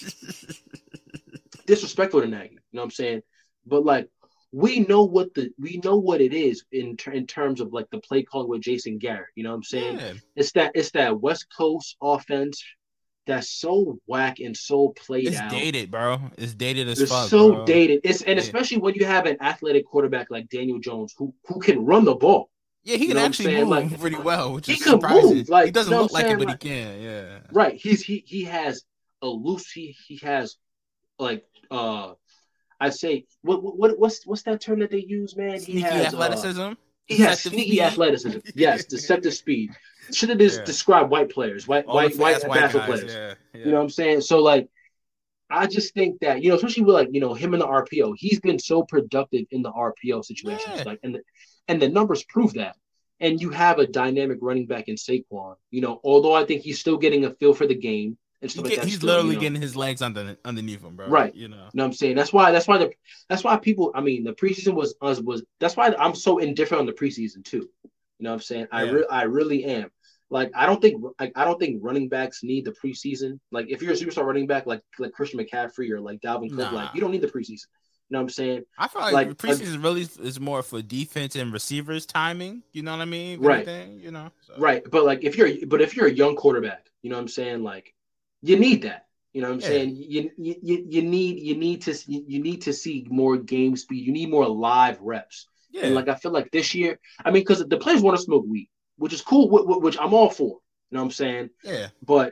disrespectful to Nagy. You know what I'm saying? But like, we know what the we know what it is in ter- in terms of like the play calling with Jason Garrett. You know what I'm saying? Yeah. It's that it's that West Coast offense that's so whack and so played it's out. It's dated, bro. It's dated as it's fuck. so bro. dated. It's and yeah. especially when you have an athletic quarterback like Daniel Jones who who can run the ball. Yeah, he can you know actually move like, pretty well, which he is can surprising. Move. Like, he doesn't you know look like it, but like, he can. Yeah. Right. He's he he has a loose. He he has like uh, I say what what what's what's that term that they use, man? He Sneaky has athleticism. Uh, he has sneaky speed. athleticism. Yes, deceptive speed. Should have just yeah. described white players, white All white white, white basketball guys, players. Yeah, yeah. You know what I'm saying? So like, I just think that you know, especially with like you know him in the R P O, he's been so productive in the R P O situations, yeah. like and the and the numbers prove that. And you have a dynamic running back in Saquon. You know, although I think he's still getting a feel for the game and stuff he like get, that. He's still, literally you know. getting his legs under underneath him, bro. Right. You know. You know what I'm saying? That's why. That's why the. That's why people. I mean, the preseason was was. was that's why I'm so indifferent on the preseason too. You know what I'm saying? I yeah. re- I really am. Like I don't think like I don't think running backs need the preseason. Like if you're a superstar running back like like Christian McCaffrey or like Dalvin Cook, nah. like you don't need the preseason. You know what I'm saying? I feel like, like preseason like, really is more for defense and receivers timing. You know what I mean? Right. Anything, you know. So. Right. But like if you're but if you're a young quarterback, you know what I'm saying? Like you need that. You know what I'm yeah. saying? You, you you need you need to you need to see more game speed. You need more live reps. Yeah. And like I feel like this year, I mean, because the players want to smoke weed, which is cool, which I'm all for. You know what I'm saying? Yeah. But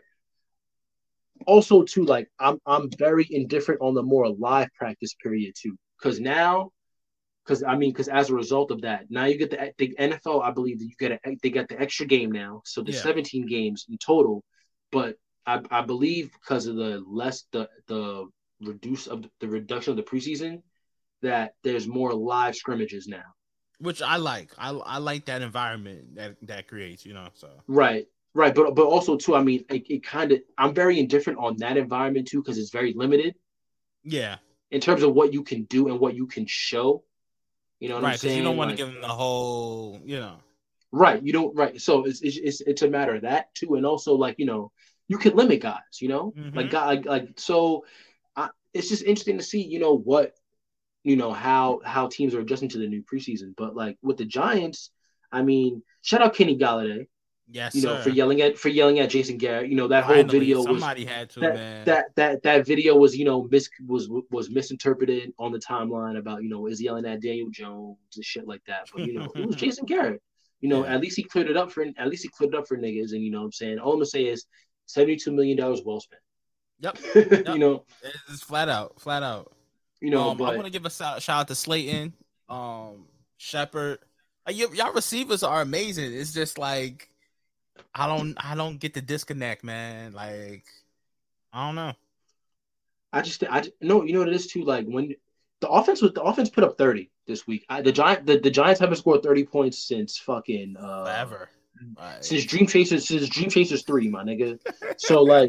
also too, like I'm I'm very indifferent on the more live practice period too, because now, because I mean, because as a result of that, now you get the the N F L. I believe that you get a, they got the extra game now, so there's yeah. seventeen games in total. But I I believe because of the less the the reduce of the reduction of the preseason, that there's more live scrimmages now, which I like. I I like that environment that that creates. You know, so right. Right, but but also too, I mean, it, it kind of I'm very indifferent on that environment too because it's very limited. Yeah, in terms of what you can do and what you can show, you know what right, I'm saying? Because you don't want like, to give them the whole, you know. Right, you don't. Right, so it's it's it's, it's a matter of that too, and also like you know you can limit guys, you know, mm-hmm. like guy like so. I, it's just interesting to see, you know, what you know how how teams are adjusting to the new preseason, but like with the Giants, I mean, shout out Kenny Galladay. Yes, you know, sir. for yelling at for yelling at Jason Garrett. You know, that Finally, whole video somebody was had to, that, man. that that that video was, you know, mis was was misinterpreted on the timeline about, you know, is yelling at Daniel Jones and shit like that. But you know, it was Jason Garrett. You know, yeah. at least he cleared it up for at least he cleared it up for niggas. And you know what I'm saying? All I'm gonna say is seventy-two million dollars well spent. Yep. yep. You know, it's flat out, flat out. You know, um, but, I want to give a shout, shout out to Slayton, um, Shepard. Uh, y- y'all receivers are amazing. It's just like I don't, I don't get the disconnect, man. Like, I don't know. I just, I just, no, you know what it is too. Like when the offense was, the offense put up thirty this week. I, the Giant, the, the Giants haven't scored thirty points since fucking uh, forever. Like... Since Dream Chasers, since Dream Chasers three, my nigga. So like,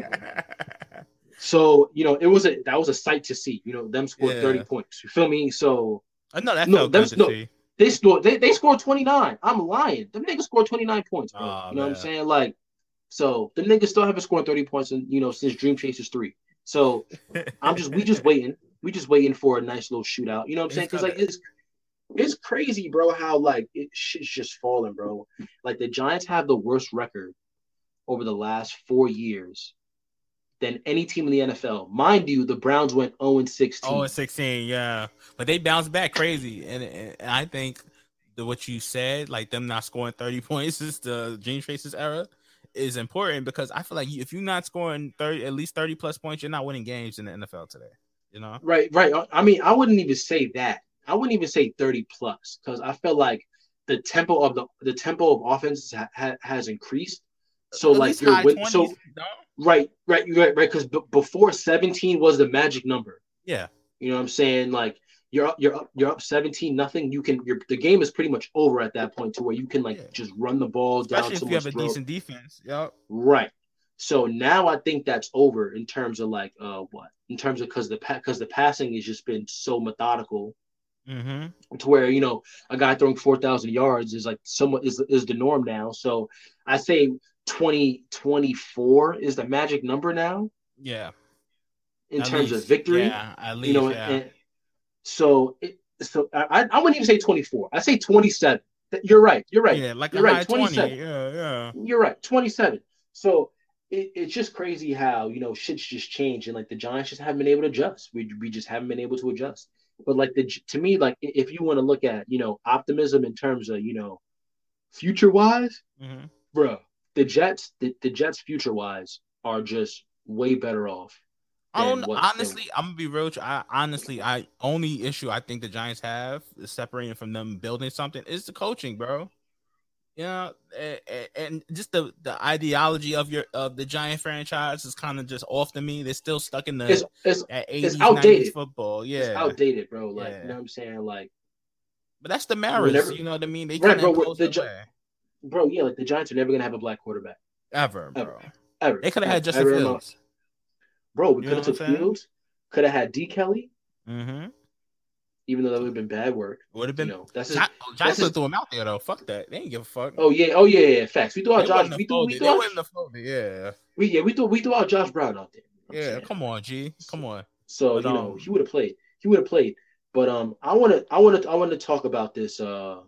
so you know, it was a that was a sight to see. You know, them scored yeah. thirty points. You feel me? So I know that no, felt them, good to no, see. They scored. They, they scored twenty-nine. I'm lying. Them niggas scored twenty-nine points, bro. Oh, you know man. what I'm saying? Like, so them niggas still haven't scored thirty points, in, you know, since Dream Chasers three. So I'm just we just waiting. We just waiting for a nice little shootout. You know what I'm saying? Because like it's it's crazy, bro. How like it shit's just falling, bro. Like the Giants have the worst record over the last four years than any team in the N F L. Mind you, the Browns went oh and sixteen. oh and sixteen, yeah. But they bounced back crazy. And, and I think the, what you said, like them not scoring thirty points is the Gene Trace's era, is important because I feel like if you're not scoring thirty, at least thirty plus points, you're not winning games in the N F L today. You know? Right, right. I mean, I wouldn't even say that. I wouldn't even say thirty plus because I feel like the tempo of the the tempo of offense ha, ha, has increased. So At like you're win- so no? right, right, right, right. Because b- before seventeen was the magic number. Yeah, you know what I'm saying. Like you're up, you're up, you're up seventeen nothing. You can you're, the game is pretty much over at that point to where you can like yeah. just run the ball Especially down. if you have a throat. decent defense. Yep. Right. So now I think that's over in terms of like uh what in terms of because the because the passing has just been so methodical. Mm-hmm. To where, you know, a guy throwing four thousand yards is like somewhat is, is the norm now. So I say twenty twenty-four is the magic number now. Yeah. In at terms least. of victory. Yeah, at least, you know, yeah. And so, it, so I, I wouldn't even say twenty-four. I say twenty-seven. You're right. You're right. Yeah, like you're a right. high twenty-seven. twenty. Yeah, yeah. You're right. twenty-seven. So it, it's just crazy how, you know, shit's just changed. And like the Giants just haven't been able to adjust. We, we just haven't been able to adjust. But like the to me, like if you want to look at, you know, optimism in terms of, you know, future wise, mm-hmm. bro, the Jets, the, the Jets future wise are just way better off. I don't honestly. Than, I'm gonna be real. I honestly, I only issue I think the Giants have is separating from them building something is the coaching, bro. You know, and, and just the, the ideology of your of the Giant franchise is kind of just off to me. They're still stuck in the it's, it's, eighties, it's outdated nineties football. Yeah, it's outdated, bro. Like yeah. you know what I'm saying, like. But that's the Maras. Whenever, you know what I mean? They right, bro. The, the, bro, yeah, like the Giants are never gonna have a black quarterback ever, bro. Ever. ever. They could have had Justin ever, Fields. Bro, we could have took Fields. Could have had D. Kelly. Mm-hmm. Even though that would have been bad work. Would have been. You know, that's Giants would have threw him out there though. Fuck that. They ain't give a fuck. Oh yeah. Oh yeah. Yeah. Facts. We threw out they Josh. We threw. We threw out. Folded, yeah. We yeah. We threw. We threw out Josh Brown out there. You know yeah. Come on, G. Come on. So but, you know um, he would have played. He would have played. But um, I want to. I want to. I want to talk about this. Uh,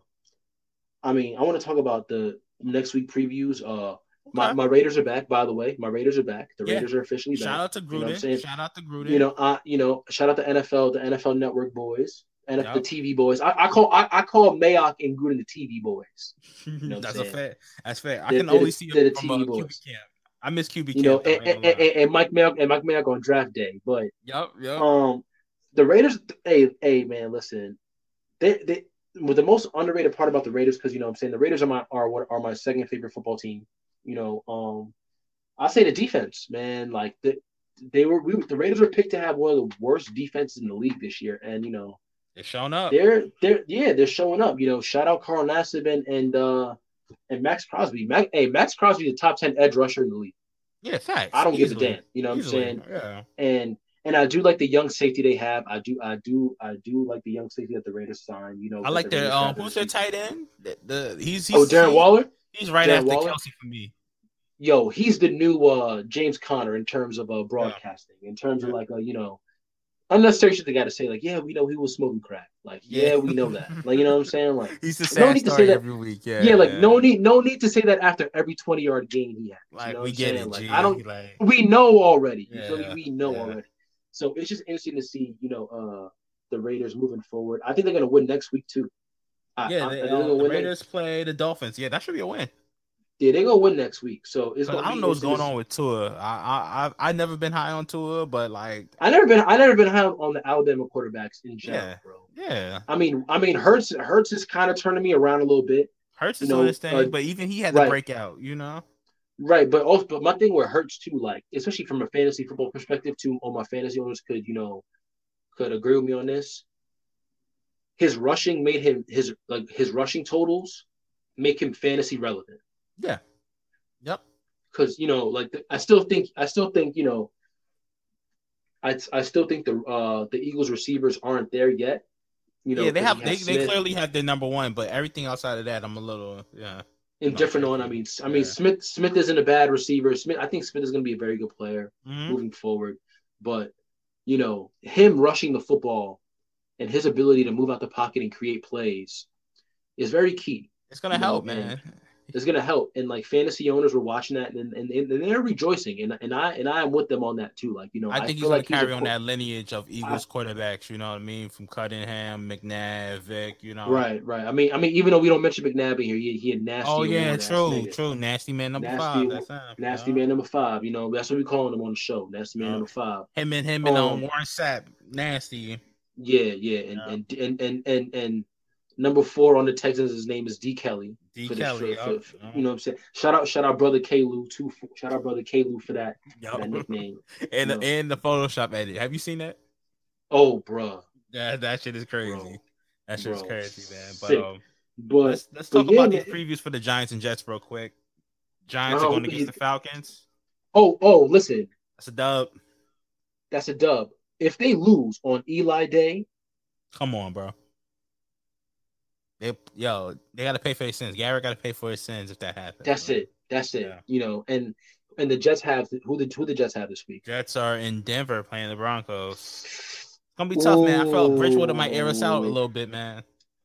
I mean, I want to talk about the next week previews. Uh. My, my Raiders are back, by the way. My Raiders are back. The yeah. Raiders are officially back. Shout out to Gruden. You know what I'm saying? Shout out to Gruden. You know, uh, you know, shout out to N F L, the N F L Network boys, and yep. the T V boys. I, I call I, I call Mayock and Gruden the T V boys. You know That's a fair. That's fair. I they're, can only they're, see they're them the from T V uh, boys. Q B camp. I miss Q B you camp. know, and, and, and, and Mike Mayock and Mike Mayock on draft day. But yep, yep. Um, the Raiders. Hey, hey, man, listen. They they. Well, the most underrated part about the Raiders, because you know what I'm saying, the Raiders are my are what are my second favorite football team. You know, um. I say the defense, man. Like the, they were, we, the Raiders were picked to have one of the worst defenses in the league this year, and you know they're showing up. They're they're yeah, they're showing up. You know, shout out Carl Nassib and and uh, and Max Crosby. Max, hey, Max Crosby, the top ten edge rusher in the league. Yeah, facts. I don't Easily. give a damn. You know what Easily. I'm saying? Yeah. And and I do like the young safety they have. I do I do I do like the young safety that the Raiders signed. You know, I like the their um, who's their tight end? The, the he's, he's oh Darren he, Waller. He's right Darren after Waller? Kelsey for me. Yo, he's the new uh, James Conner in terms of uh, broadcasting, yeah. in terms yeah. of like, uh, you know, unnecessary shit they got to say, like, yeah, we know he was smoking crack. Like, yeah, yeah we know that. Like, you know what I'm saying? Like, he's the sad no need to say that every week. Yeah, yeah, like yeah. no need, no need to say that after every twenty yard gain he has. Like, you know we get saying? it. Like, G. I don't. Like, we know already. You yeah, feel me? We know yeah. already. So it's just interesting to see, you know, uh, the Raiders moving forward. I think they're gonna win next week too. I, yeah, I, they, I um, the Raiders next... play the Dolphins. Yeah, that should be a win. Yeah, they're gonna win next week. So it's gonna I don't be, know what's going it's, on with Tua. I I I never been high on Tua, but like I never been I never been high on the Alabama quarterbacks in general, yeah, bro. Yeah. I mean, I mean, Hurts Hurts is kind of turning me around a little bit. Hurts is doing his thing, uh, but even he had to right. break out, you know. Right, but also, but my thing with Hurts too, like especially from a fantasy football perspective, too, all my fantasy owners could, you know, could agree with me on this. His rushing made him his like his rushing totals make him fantasy relevant. Yeah. Yep. Because you know, like I still think, I still think, you know, I I still think the uh the Eagles receivers aren't there yet. You know, yeah, they have they, have they clearly have their number one, but everything outside of that, I'm a little yeah indifferent on. I mean, I mean yeah. Smith Smith isn't a bad receiver. Smith, I think Smith is going to be a very good player mm-hmm. moving forward. But you know, him rushing the football and his ability to move out the pocket and create plays is very key. It's going to help, know? man. It's gonna help, and like fantasy owners were watching that, and and, and they're rejoicing, and and I and I am with them on that too. Like you know, I I think he's feel going like to he's carry a on that lineage of Eagles I, quarterbacks. You know what I mean? From Cunningham, McNabb, Vick. You know. right, right. I mean, I mean, even though we don't mention McNabb in here, he he a Oh nasty yeah, award ass true, nigga, true. Nasty man number nasty, five. That's him. nasty Yeah. man number five. You know, that's what we calling him on the show, nasty man Uh, number five. him and him and um, Um, Warren Sapp, nasty. yeah, yeah, and Yeah. and and and and and number four on the Texans, his name is D Kelly. D For the, Kelly, for, yep. for, for, you know what I'm saying? Shout out, shout out, brother Kalu too. Shout out, brother Kalu for that, Yep. for that nickname. and you know? and the Photoshop edit. Have you seen that? Oh, bruh. Yeah, that shit is crazy. Bro. That shit is Bro. crazy, man. But Sick. um, But let's let's but talk yeah, about man. these previews for the Giants and Jets real quick. Giants Oh, are going against you- the Falcons. Oh, oh, listen, That's a dub. that's a dub. If they lose on Eli Day, Come on, bro. They yo, they got to pay for their sins. Garrett got to pay for his sins if that happens. that's bro. it. That's it. Yeah. You know, and and the Jets have who the who the Jets have this week. Jets are in Denver playing the Broncos. It's gonna be tough, man. I felt Bridgewater might air us out a little bit, man.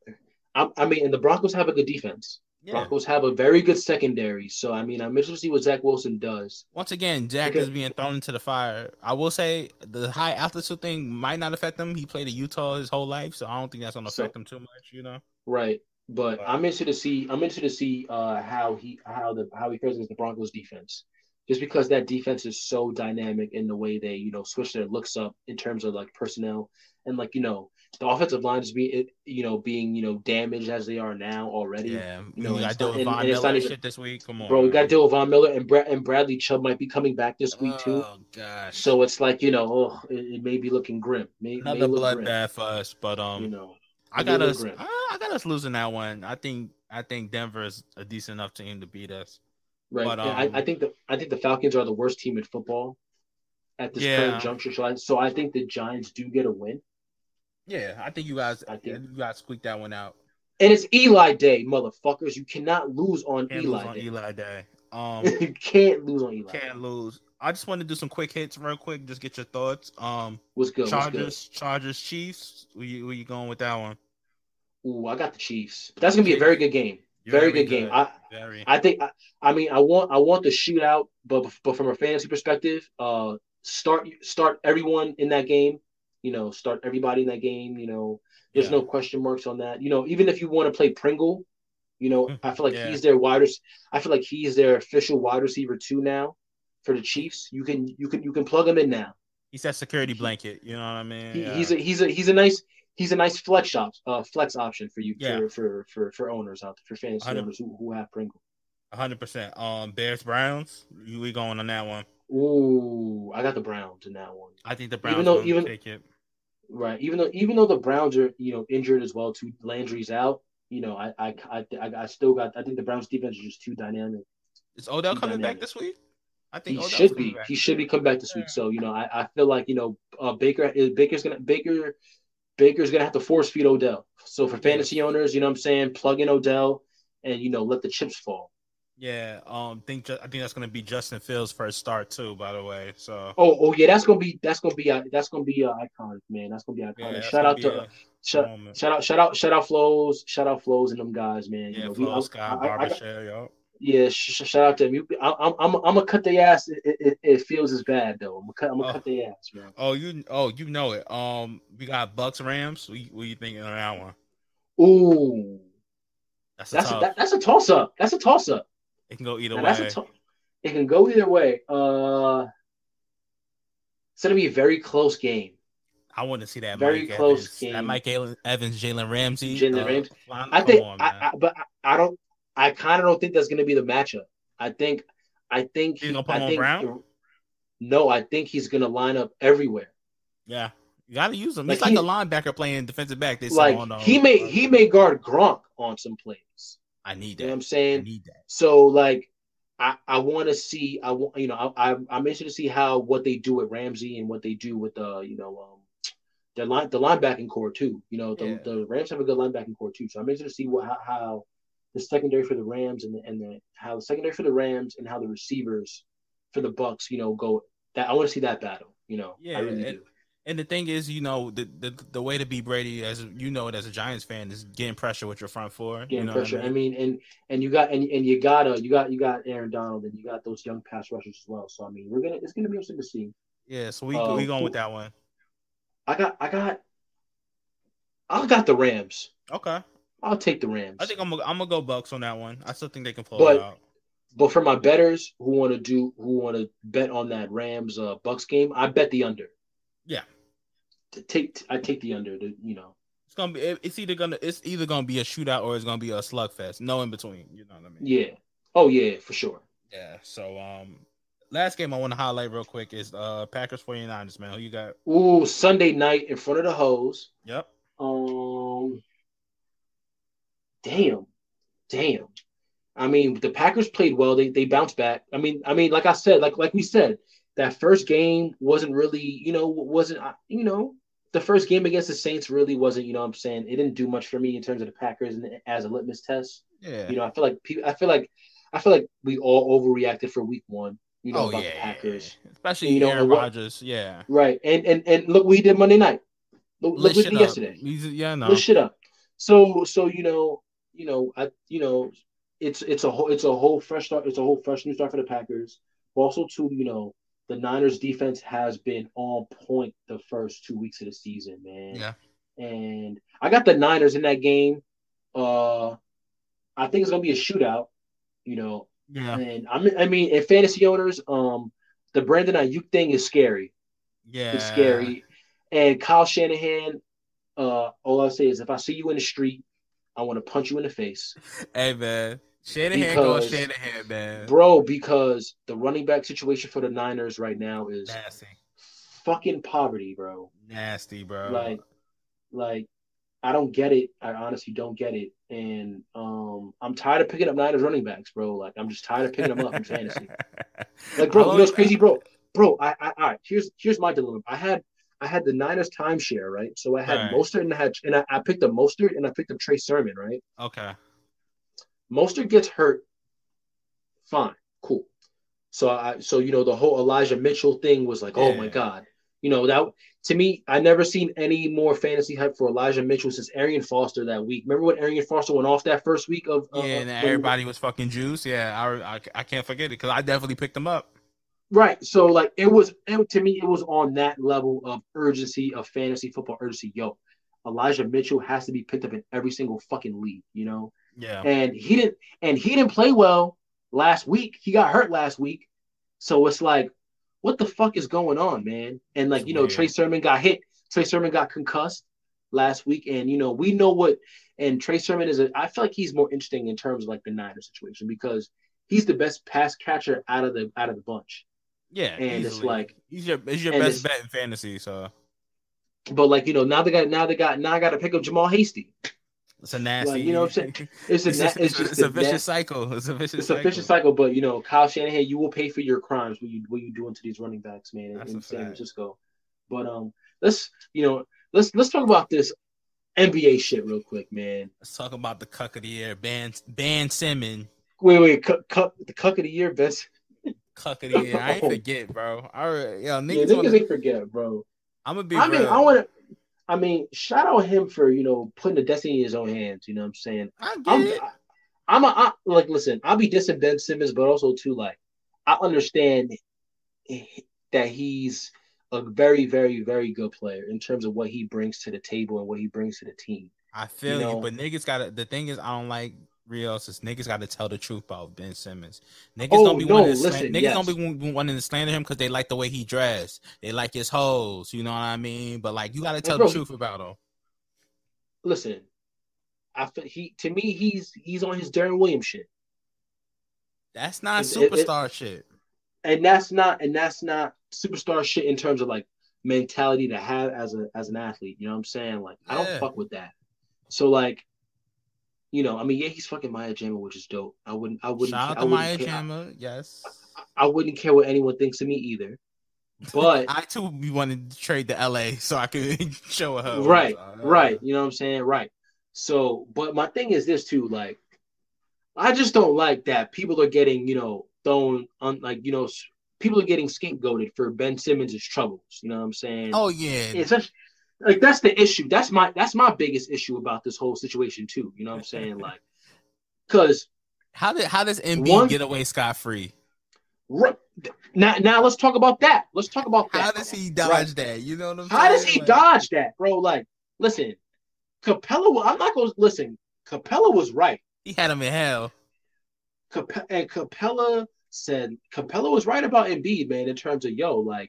I, I mean, and the Broncos have a good defense. Yeah. Broncos have a very good secondary. So I mean, I'm interested to see what Zach Wilson does. Once again, Jack Okay. is being thrown into the fire. I will say the high altitude thing might not affect him. He played at Utah his whole life, so I don't think that's gonna affect So- him too much. You know. Right. But But- I'm interested to see. I'm interested to see uh, how he how the how he fares against the Broncos defense, just because that defense is so dynamic in the way they you know switch their looks up in terms of like personnel and like you know the offensive line is being you know being you know damaged as they are now already. Yeah, You know, you got it's to deal not- with and- Von and it's Miller not and even- shit this week. Come on, Bro, we got to man. deal with Von Miller and Brad and Bradley Chubb might be coming back this week too. Oh gosh, So it's like you know, oh, it, it may be looking grim. May, may another look grim, bloodbath for us. But um, You know, I it may got look us. grim. I, I got us losing that one. I think. I think Denver is a decent enough team to beat us. Right. But, And um, I, I think the I think the Falcons are the worst team in football at this Yeah. current juncture. So I, so I think the Giants do get a win. Yeah, I think you guys. I think- you guys squeaked that one out. And it's Eli Day, motherfuckers. You cannot lose on Can't Eli lose on Day. Eli Day. Um, you can't lose on Eli. can't lose. I just want to do some quick hits real quick. Just get your thoughts. Um, What's good? What's Chargers, Chargers, Chiefs. Where you, where you going with that one? good? Ooh, I got the Chiefs. But that's gonna be a very good game. Very, good, game. I Very. I think I, I mean I want I want the shootout, but but from a fantasy perspective, uh, start start everyone in that game. You know, start everybody in that game. You know, there's Yeah. no question marks on that. You know, even if you want to play Pringle, you know, I feel like Yeah. he's their wide. rec- I feel like he's their official wide receiver too now for the Chiefs. You can you can you can plug him in now. He's that security blanket. You know what I mean? He, Yeah. He's a he's a he's a nice he's a nice flex op, uh, flex option for you Yeah. for, for for for owners out there, for fantasy one hundred owners who, who have Pringle. one hundred percent. Um, Bears, Browns. You we going on that one? Ooh, I got the Browns in that one. I think the Browns Even though- will even- take it. Right. Even though even though the Browns are you know injured as well too, Landry's out. You know, I I I, I I still got. I think the Browns defense is just too dynamic. Is Odell Too coming dynamic. back this week? I He think Odell's should coming be. back. He should be coming back this week. So you know, I, I feel like you know uh, Baker is Baker's gonna Baker Baker's gonna have to force feed Odell. So for fantasy owners, you know what I'm saying, plug in Odell and you know let the chips fall. Yeah. Um. Think. Ju- I think that's gonna be Justin Fields' first start too. By the way. So. Oh oh yeah, that's gonna be that's gonna be uh, that's gonna be uh, iconic, man. That's gonna be iconic. Yeah, that's shout gonna out be to a shout, moment. shout out shout out shout out Flows shout out Flows and them guys, man. Yeah. you know, we- Flo I- Scott, I- I- Barber Share, yo. Yeah, sh- sh- shout out to them. You, I, I'm, I'm, I'm gonna cut their ass. It, it, it feels as bad though. I'm gonna cut, I'm gonna Oh. cut their ass, man. Oh, you. Oh, you know it. Um. We got Bucks, Rams. What you, what you thinking on that one? Ooh, That's a that's a, tough. that, that's a toss up. That's a toss up. It can go either Now, way. that's a to- It can go either way. Uh, it's gonna be a very close game. I want to see that Very Mike close Evans, game. that Mike Allen- Evans, Jalen Ramsey. Jalen uh, Ramsey. line- I come think, on, I, man. I, but I, I don't. I kind of don't think that's gonna be the matchup. I think, I think, He's he- gonna put I him on think. Brown? No, I think he's gonna line up everywhere. Yeah, you got to use him. Like He's like he- a linebacker playing defensive back. They say Like on, uh, he may, he may guard Gronk on some plays. I need You know what that. I'm I saying? need that. So like, I I want to see I want you know I, I I'm interested to see how what they do with Ramsey and what they do with the you know um their line the linebacking core too. You know the, Yeah. the Rams have a good linebacking core too. So I'm interested to see what how, how the secondary for the Rams and the, and the how the secondary for the Rams and how the receivers for the Bucks you know go. That I want to see that battle. You know Yeah, I really and- do. And the thing is, you know, the, the the way to beat Brady, as you know it as a Giants fan, is getting pressure with your front four. Getting you know pressure. what I mean? I mean, and and you got and, and you gotta you got you got Aaron Donald and you got those young pass rushers as well. So I mean, we're gonna it's gonna be interesting to see. Yeah, so we Uh, we going with that one. I got I got I got the Rams. Okay. I'll take the Rams. I think I'm gonna, I'm gonna go Bucks on that one. I still think they can pull But- it out. But for my betters who want to do who want to bet on that Rams uh, Bucks game, I bet the under. Yeah. To take I take the under. To, you know. It's gonna be it's either gonna it's either gonna be a shootout or it's gonna be a slugfest. No in between. You know what I mean? Yeah. Oh yeah, for sure. Yeah. So um, last game I want to highlight real quick is uh Packers 49ers, man. Who you got? Ooh, Sunday night in front of the hose. Yep. Um. Damn. Damn. I mean, the Packers played well. They they bounced back. I mean, I mean, like I said, like like we said, that first game wasn't really, you know, wasn't you know, the first game against the Saints really wasn't, you know what I'm saying? It didn't do much for me in terms of the Packers and as a litmus test. Yeah. You know, I feel like I feel like I feel like we all overreacted for week one, you know, oh, about yeah. the Packers. Especially you know, Aaron what, Rodgers. Yeah. Right. And and and look what he did Monday night. Look, look what he did yesterday. He's, yeah, no. Lift shit up. So so you know, you know, I you know, it's it's a whole it's a whole fresh start. It's a whole fresh new start for the Packers. But also too, you know, the Niners defense has been on point the first two weeks of the season, man. Yeah. And I got the Niners in that game. Uh, I think it's gonna be a shootout. You know. Yeah. And I mean, I mean, in fantasy owners, um, the Brandon Ayuk thing is scary. Yeah. It's scary. And Kyle Shanahan, uh, all I'll say is if I see you in the street, I want to punch you in the face. Hey, man. Shanahan Because- goes Shanahan, man. Bro, because the running back situation for the Niners right now is Nasty. fucking poverty, bro. Nasty, bro. Like, like I don't get it. I honestly don't get it. And um, I'm tired of picking up Niners running backs, bro. Like, I'm just tired of picking them up in fantasy. Like, bro, you know what's crazy, bro? Bro, I, I, all right. Here's here's my dilemma. I had I had the Niners timeshare, right? So I had Right. Mostert and I had and I, I picked up Mostert and I picked up Trey Sermon, right? Okay. Mostert gets hurt. Fine, cool. So I so you know the whole Elijah Mitchell thing was like, oh my Yeah. God. You know, that to me, I never seen any more fantasy hype for Elijah Mitchell since Arian Foster that week. Remember when Arian Foster went off that first week of uh, Yeah, and when- everybody was fucking juice. Yeah, I, I, I can't forget it because I definitely picked them up. Right. So like it was it, to me, it was on that level of urgency of fantasy football urgency. Yo, Elijah Mitchell has to be picked up in every single fucking league, you know? Yeah. And he didn't and he didn't play well last week. He got hurt last week. So it's like, what the fuck is going on, man? And like, It's you know, weird. Trey Sermon got hit. Trey Sermon got concussed last week. And you know, we know what and Trey Sermon is a I feel like he's more interesting in terms of like the Niners situation because he's the best pass catcher out of the out of the bunch. Yeah, And it's easily. like- he's your it's your and best it's- bet in fantasy. So But like, you know, now they got now they got now I gotta pick up Jamal Hasty. it's a nasty. Like, you know what I'm saying? It's a It's, na- a, it's it's, just it's a a vicious na- cycle. It's a vicious. It's a cycle. vicious cycle, but you know, Kyle Shanahan, you will pay for your crimes when you what you doing to these running backs, man, in, That's in a San fact. Francisco. But um, let's you know, let's let's talk about this N B A shit real quick, man. Let's talk about the cuck of the year, Ben Ben Simmons. Wait, wait, cuck, cuck, the cuck of the year, best. Cuck of the year. I ain't forget, bro. All right, yo, Yeah, niggas, niggas wanna, ain't forget, bro. I'm gonna be. I mean, real. I want to. I mean, shout out him for you know putting the destiny in his own hands. You know what I'm saying? I get I'm, it. I, I'm a, I, like, listen, I'll be dissing Ben Simmons, but also too, like, I understand that he's a very, very, very good player in terms of what he brings to the table and what he brings to the team. I feel you, know- but niggas gotta. The thing is, I don't like Rios. Is niggas gotta tell the truth about Ben Simmons. Niggas Oh, don't be no, wanting to listen, slan- niggas yes. don't be wa- wanting to slander him because they like the way he dressed. They like his hoes. You know what I mean? But like, you gotta tell bro, the truth about him. Listen, I feel he to me he's he's on his Darren Williams shit, That's not It- it- it- superstar shit. and that's not and that's not superstar shit in terms of like mentality to have as a as an athlete. You know what I'm saying? Like, I Yeah. don't fuck with that. So like, you know, I mean, yeah, he's fucking Maya Jama, which is dope. I wouldn't, I wouldn't, Shout out I to wouldn't Maya care- Jama. Yes. I wouldn't care what anyone thinks of me either. But I too be wanting to trade to L A so I can show her. right, Uh, right, you know what I'm saying? Right. So, but my thing is this too, like, I just don't like that people are getting, you know, thrown on, like, you know, people are getting scapegoated for Ben Simmons' troubles. You know what I'm saying? Oh yeah, it's such, like that's the issue. That's my that's my biggest issue about this whole situation too. You know what I'm saying? Like, because how did how does Embiid one, get away scot free? Right now, now let's talk about that. Let's talk about that. How does he dodge right. that? You know what I'm how saying? How does he like, dodge that, bro? Like, listen, Capella. I'm not gonna listen. Capella was right. He had him in hell. Cap- and Capella said Capella was right about Embiid, man. In terms of yo, like,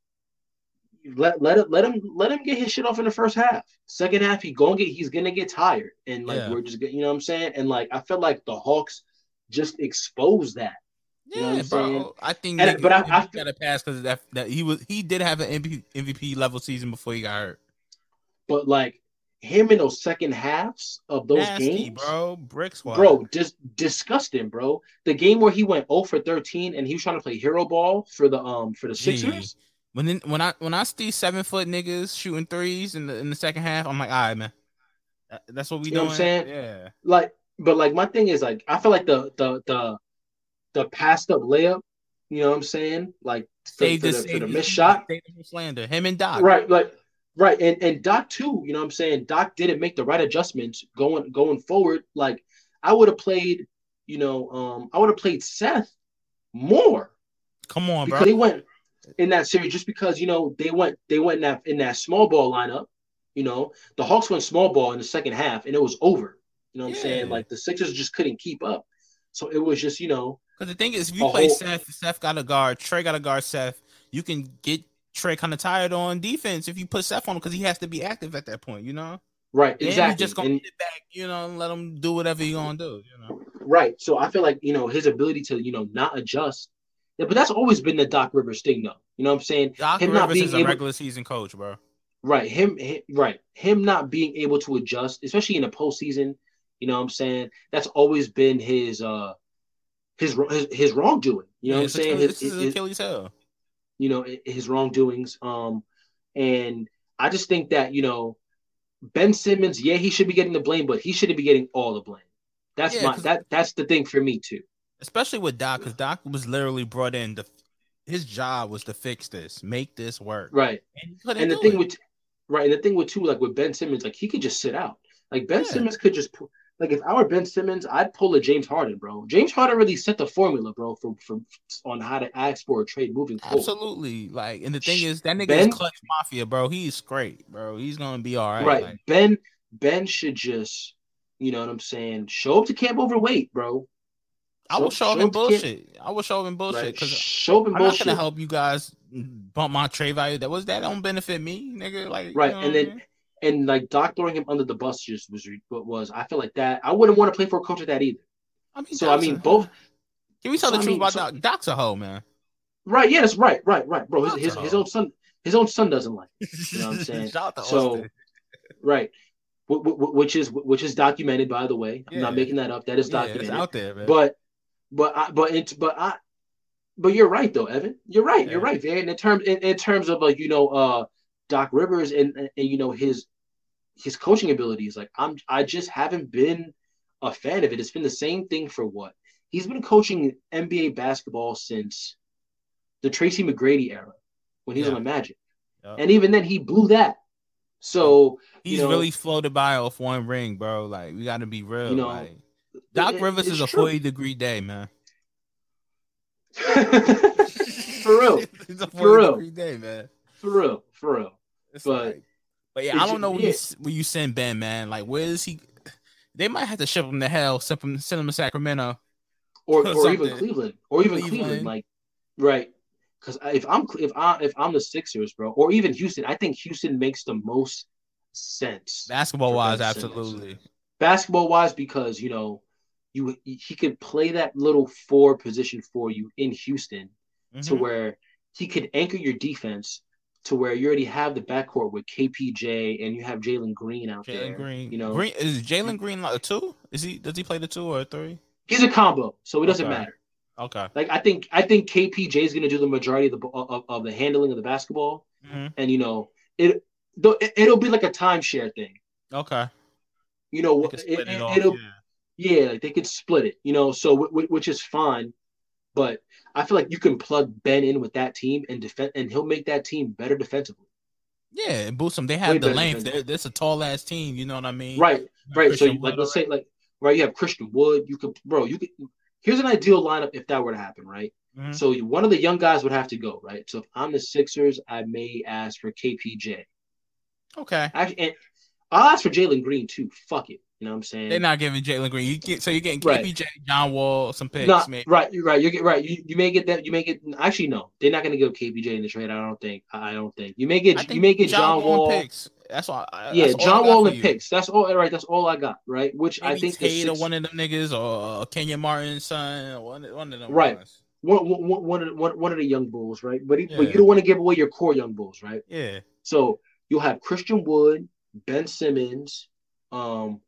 let let it, let him let him get his shit off in the first half. Second half, he gonna get he's gonna get tired, and like yeah. we're just you know what I'm saying. And like I felt like the Hawks just exposed that. You yeah, know bro. Saying? I think, and, nigga, but I, I got a pass because that that he was he did have an M V P level season before he got hurt. But like him in those second halves of those Nasty, games, bro, brick squad, bro, just disgusting, bro. The game where he went zero for thirteen and he was trying to play hero ball for the um for the Sixers. Gee. When then, when I when I see seven foot niggas shooting threes in the in the second half, I'm like, all right, man, that's what we you doing. Know what I'm saying? Yeah, like, but like my thing is like I feel like the the the the passed up layup, you know what I'm saying? Like save the, the, the, the missed shot. Slander. Him and Doc. Right, like right. And and Doc too, you know what I'm saying? Doc didn't make the right adjustments going going forward. Like I would have played, you know, um, I would have played Seth more. Come on, because bro. They went in that series just because, you know, they went they went in that in that small ball lineup. You know, the Hawks went small ball in the second half and it was over. You know what yeah. I'm saying? Like the Sixers just couldn't keep up. So it was just, you know. Because the thing is, if you play whole... Seth, Seth got a guard, Trey got a guard Seth, you can get Trey kind of tired on defense if you put Seth on him because he has to be active at that point, you know? Right, and exactly. You just going to and... get back, you know, and let him do whatever he's going to do, you know? Right. So I feel like, you know, his ability to, you know, not adjust. Yeah, but that's always been the Doc Rivers thing, though. You know what I'm saying? Doc him Rivers not being is a able... regular season coach, bro. Right. Him, him, right. Him not being able to adjust, especially in the postseason, you know what I'm saying? That's always been his, uh, His, his his wrongdoing, you know yeah, what I'm saying? Achilles, his, this is Achilles heel. You know, his wrongdoings. Um, and I just think that, you know, Ben Simmons, yeah, he should be getting the blame, but he shouldn't be getting all the blame. That's yeah, my that that's the thing for me too. Especially with Doc, because Doc was literally brought in to his job was to fix this, make this work. Right. And, and the thing it. with right, and the thing with too, like with Ben Simmons, like he could just sit out. Like Ben yeah. Simmons could just Like if I were Ben Simmons, I'd pull a James Harden, bro. James Harden really set the formula, bro, for, for on how to ask for a trade moving forward. Absolutely. Like, and the thing is, that nigga Ben, is clutch mafia, bro. He's great, bro. He's gonna be all right. Right. Like, Ben Ben should just, you know what I'm saying, show up to camp overweight, bro. I will show, show him bullshit. I will show him bullshit because right. show him I'm bullshit. not gonna help you guys bump my trade value. That was that don't benefit me, nigga. Like, right, you know and then. I mean? And like Doc throwing him under the bus just was what was I feel like that I wouldn't want to play for a coach of that either. I mean, so I mean, a, both. Can we tell so, the I truth mean, about so, Doc? Doc's a hoe, man. Right? Yes, right, right, right, bro. His his, his own son, his own son doesn't like it. You know what I'm saying? so, right, which is which is documented, by the way. I'm yeah. not making that up. That is documented. Yeah, it's out there, man. But but I but it, but I but you're right though, Evan. You're right. Yeah. You're right, man. In terms in, in terms of like you know uh Doc Rivers and, and and you know his. his coaching abilities, like I'm, I just haven't been a fan of it. It's been the same thing for what he's been coaching N B A basketball since the Tracy McGrady era when he yeah. was on the Magic, yep. and even then he blew that. So he's you know, really floated by off one ring, bro. Like we got to be real. You know, like, Doc it, Rivers is a true. forty degree day, man. for real, it's a forty for real. degree day, man. For real, for real. It's but. Like, But yeah, I don't know where you, where you send Ben, man. Like, where is he? They might have to ship him to hell, send him, send him to Sacramento, or or, or even Cleveland, or even Cleveland. Cleveland. Like, right? Because if I'm if I if I'm the Sixers, bro, or even Houston, I think Houston makes the most sense basketball wise. Absolutely, basketball wise, because you know you he could play that little four position for you in Houston, mm-hmm. to where he could anchor your defense. To where you already have the backcourt with K P J and you have Jalen Green out Jalen there. Green, you know, Green is Jalen Green like a two? Is he? Does he play the two or a three? He's a combo, so it doesn't okay. matter. Okay. Like I think I think K P J is going to do the majority of the of, of the handling of the basketball, mm-hmm. and you know it. It'll be like a timeshare thing. Okay. You know, it, it, it off, it'll yeah. yeah, like they could split it. You know, so w- w- which is fine. But I feel like you can plug Ben in with that team and defend, and he'll make that team better defensively. Yeah, and boost them. They Way have the better length. defensively. They're, that's a tall ass team. You know what I mean? Right, right. So Christian you, like, Wood let's say already. like right, you have Christian Wood. You could, bro. You could. Here's an ideal lineup if that were to happen, right? Mhm. So you, one of the young guys would have to go, right? So if I'm the Sixers, I may ask for K P J. Okay. Actually, and I'll ask for Jalen Green too. Fuck it. You know what I'm saying? They're not giving Jalen Green. You get so you're getting Right. K P J, John Wall, some picks, Not maybe. right, you're right. You get right. You, you may get that. You may get. Actually, no. They're not going to give K P J in the trade. I don't think. I don't think. You may I get. think You may get John, Wall. and picks. That's all. I- Yeah, that's all I John got Wall for and you. picks. That's all. Right. That's all I got. Right. Which Maybe I think the Tate or six, one of them niggas or Kenyon Martin's son, or one one of them. Right. ones. one, one, one, of, one, one of the young bulls, right? But he, but Yeah. you don't want to give away your core young bulls, right? Yeah. So you'll have Christian Wood, Ben Simmons. Um,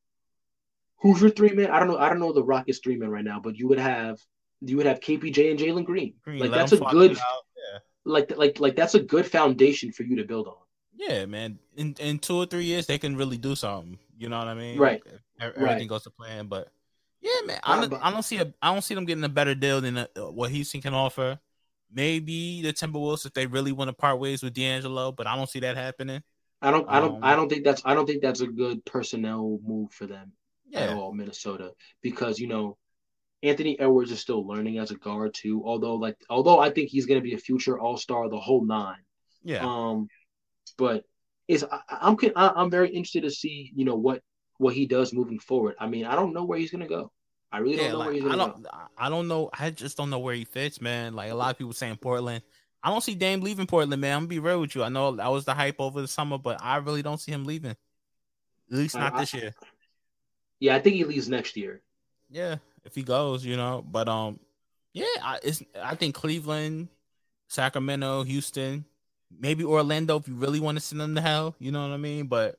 who's your three man? I don't know. I don't know the Rockets three man right now, but you would have you would have K P J and Jalen Green. Green, Like let that's them a swap good it out. Yeah. like like like that's a good foundation for you to build on. Yeah, man. In in two or three years, they can really do something. You know what I mean? Right. If everything Right. goes to plan, but yeah, man. I Uh, don't, but- I don't see a I don't see them getting a better deal than uh what Houston can offer. Maybe the Timberwolves if they really want to part ways with D'Angelo, but I don't see that happening. I don't I don't Um, I don't think that's I don't think that's a good personnel move for them at Yeah. all, Minnesota, because you know Anthony Edwards is still learning as a guard too. Although like although I think he's going to be a future All Star, the whole nine. Yeah. Um, but is I, I'm I- I'm very interested to see you know what what he does moving forward. I mean I don't know where he's going to go. I really don't Yeah, know like where he's I going to don't, go. I don't know. I just don't know where he fits, man. Like a lot of people saying Portland. I don't see Dame leaving Portland, man. I'm gonna be real with you. I know that was the hype over the summer, but I really don't see him leaving. At least not I- this year. Yeah, I think he leaves next year. Yeah, if he goes, you know. But um, yeah, I, it's I think Cleveland, Sacramento, Houston, maybe Orlando if you really want to send them to hell. You know what I mean? But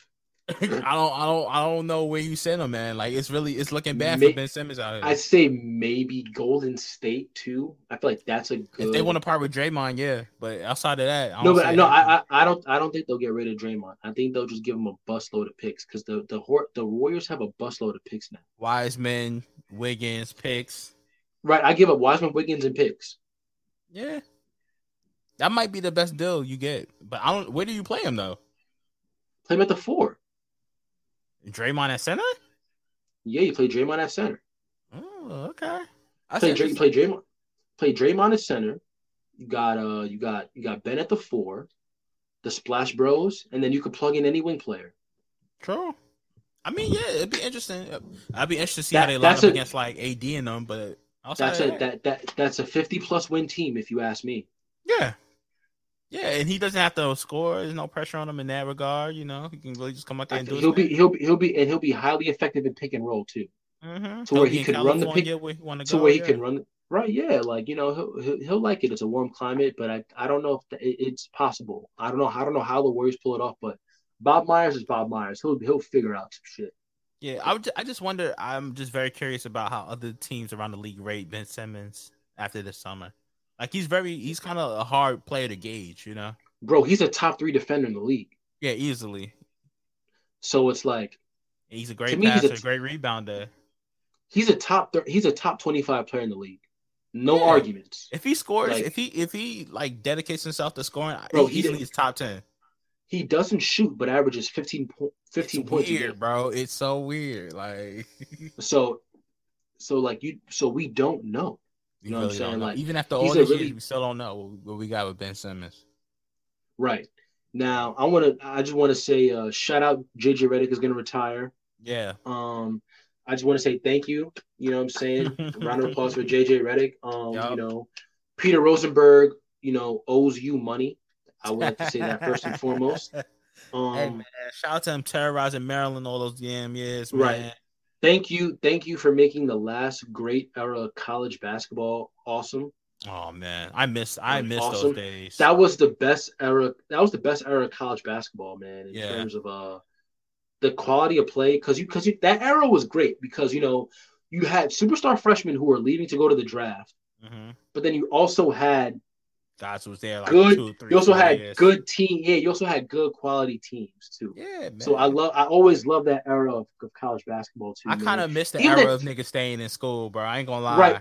I don't, I don't, I don't know where you send them, man. Like it's really, it's looking bad May- for Ben Simmons out here. I say maybe Golden State too. I feel like that's a good. If they want to part with Draymond, yeah. But outside of that, I No, don't but see no, it happening. I, I I don't I don't think they'll get rid of Draymond. I think they'll just give him a busload of picks because the the Hor- the Warriors have a busload of picks now. Wiseman, Wiggins, picks. Right, I give up Wiseman, Wiggins, and picks. Yeah, that might be the best deal you get. But I don't. Where do you play him though? Play him at the four. Draymond at center? Yeah, you play Draymond at center. Oh, okay. That's Play Dray, interesting. play Draymond. Play Draymond at center. You got uh you got you got Ben at the four, the Splash Bros, and then you could plug in any wing player. True. I mean, yeah, it'd be interesting. I'd be interested to see That- how they line that's up a- against like A D and them. But outside That's of a that, that that that's a fifty plus win team if you ask me. yeah, yeah, and he doesn't have to score. There's no pressure on him in that regard. You know, he can really just come out there and do his He'll be thing. he'll be he'll be and he'll be highly effective in pick and roll too. Mm-hmm. to where he could run the pick- Where he want to To go, where he yeah. can run right, yeah, like you know he'll, he'll he'll like it. It's a warm climate, but I, I don't know if it, it's possible. I don't know I don't know how the Warriors pull it off, but Bob Myers is Bob Myers. He'll he'll figure out some shit. Yeah, I would. ju- I just wonder. I'm just very curious about how other teams around the league rate Ben Simmons after this summer. Like he's very, he's kind of a hard player to gauge, you know. Bro, he's a top three defender in the league. Yeah, easily. So it's like He's a great To me, he's a passer, t- great rebounder. he's a top thir- he's a top twenty five player in the league. No Yeah. arguments. If he scores, Like- if he if he like dedicates himself to scoring, Bro, he he easily did- is top ten. He doesn't shoot, but averages fifteen, po- fifteen It's points a weird, game. bro. It's so weird. Like So, so like you, so we don't know. you know what I'm really don't saying? know. Like, Even after all he's a these really- years, we still don't know what we got with Ben Simmons. Right now, I want to. I just want to say, uh, shout out J J Redick is going to retire. Yeah. Um, I just want to say thank you. You know what I'm saying? Round of applause for J J Redick. Um, Yup. you know, Peter Rosenberg, you know, owes you money. I would like to say that first and foremost. Um, Hey man, shout out to him terrorizing Maryland all those damn years, Right. man. thank you, thank you for making the last great era of college basketball awesome. Oh man, I miss I Like, miss awesome. those days. That was the best era. That was the best era of college basketball, man. In Yeah. terms of uh, the quality of play, because you because that era was great because you know you had superstar freshmen who were leaving to go to the draft, hmm but then you also had Guys was there like good. two, three. you also four had years. good team. Yeah, you also had good quality teams too. Yeah, man. So I love. I always love that era of, of college basketball too. I man. kind of miss the Even era the- of niggas staying in school, bro. I ain't gonna lie. right.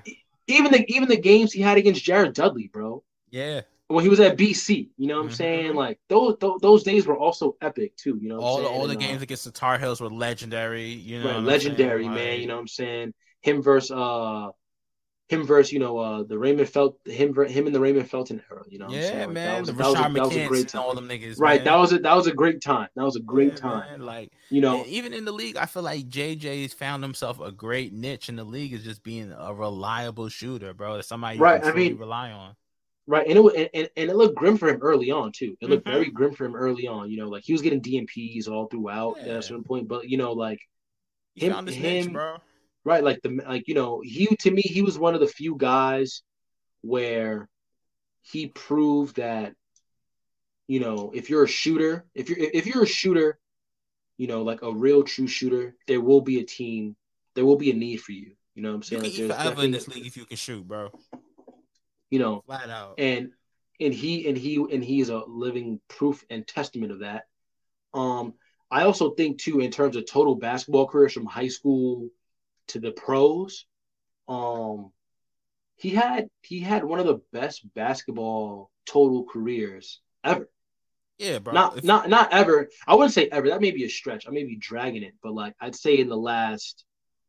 even the even the games he had against Jared Dudley, bro. Yeah. When he was at B C, you know what I'm Mm-hmm. saying? Like those, those those days were also epic too. You know what all I'm the saying? all the And, games uh, against the Tar Heels were legendary. You know, right, what legendary, I'm saying? man. Like, You know what I'm saying? Him versus uh him versus you know uh the Raymond Felt him ver- him in the Raymond Felton era. You know what I'm yeah, saying? Like, that man. was The that was a, Rashad that was a McCants great and time. all them niggas, Right, man. that was a that was a great time. That was a great Yeah, time. man. Like, you know, and even in the league, I feel like J J's found himself a great niche in the league is just being a reliable shooter, bro. That's somebody you right. can I truly mean, rely on. right, and it was, and, and, and it looked grim for him early on too. It looked Mm-hmm. very grim for him early on. You know, like he was getting D M Ps all throughout Yeah. at a certain point. But you know, like He him, found his him, niche, bro. right? Like the like you know, he to me he was one of the few guys where he proved that you know if you're a shooter, if you're if you're a shooter, you know, like a real true shooter, there will be a team, there will be a need for you. You know what I'm You saying? can Like eat there's forever in definitely, this league if you can shoot, bro. you know, Flat out. and and he and he and he is a living proof and testament of that. Um, I also think too, in terms of total basketball careers from high school to the pros, um, he had he had one of the best basketball total careers ever. Yeah, bro. Not If, not not ever. I wouldn't say ever. That may be a stretch. I may be dragging it, but like I'd say in the last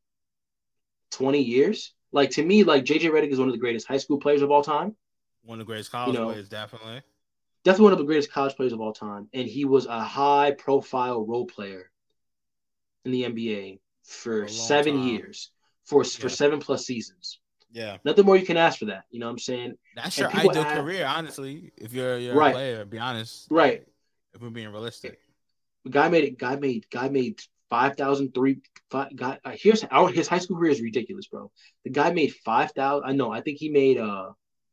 twenty years. Like to me, like J J Redick is one of the greatest high school players of all time. one of the greatest You college know, players, definitely. definitely one of the greatest college players of all time. And he was a high profile role player in the N B A for, For a long seven time. years, for Yeah. for seven plus seasons. Yeah. Nothing more you can ask for that. You know what I'm saying? That's And your people ideal ask- career, honestly. If you're, you're Right. a player, be honest. Right. Like, if we're being realistic. Guy made it. Guy made. Guy made five thousand three. Five, guy. Uh, here's our his high school career is ridiculous, bro. The guy made five thousand. I know. I think he made uh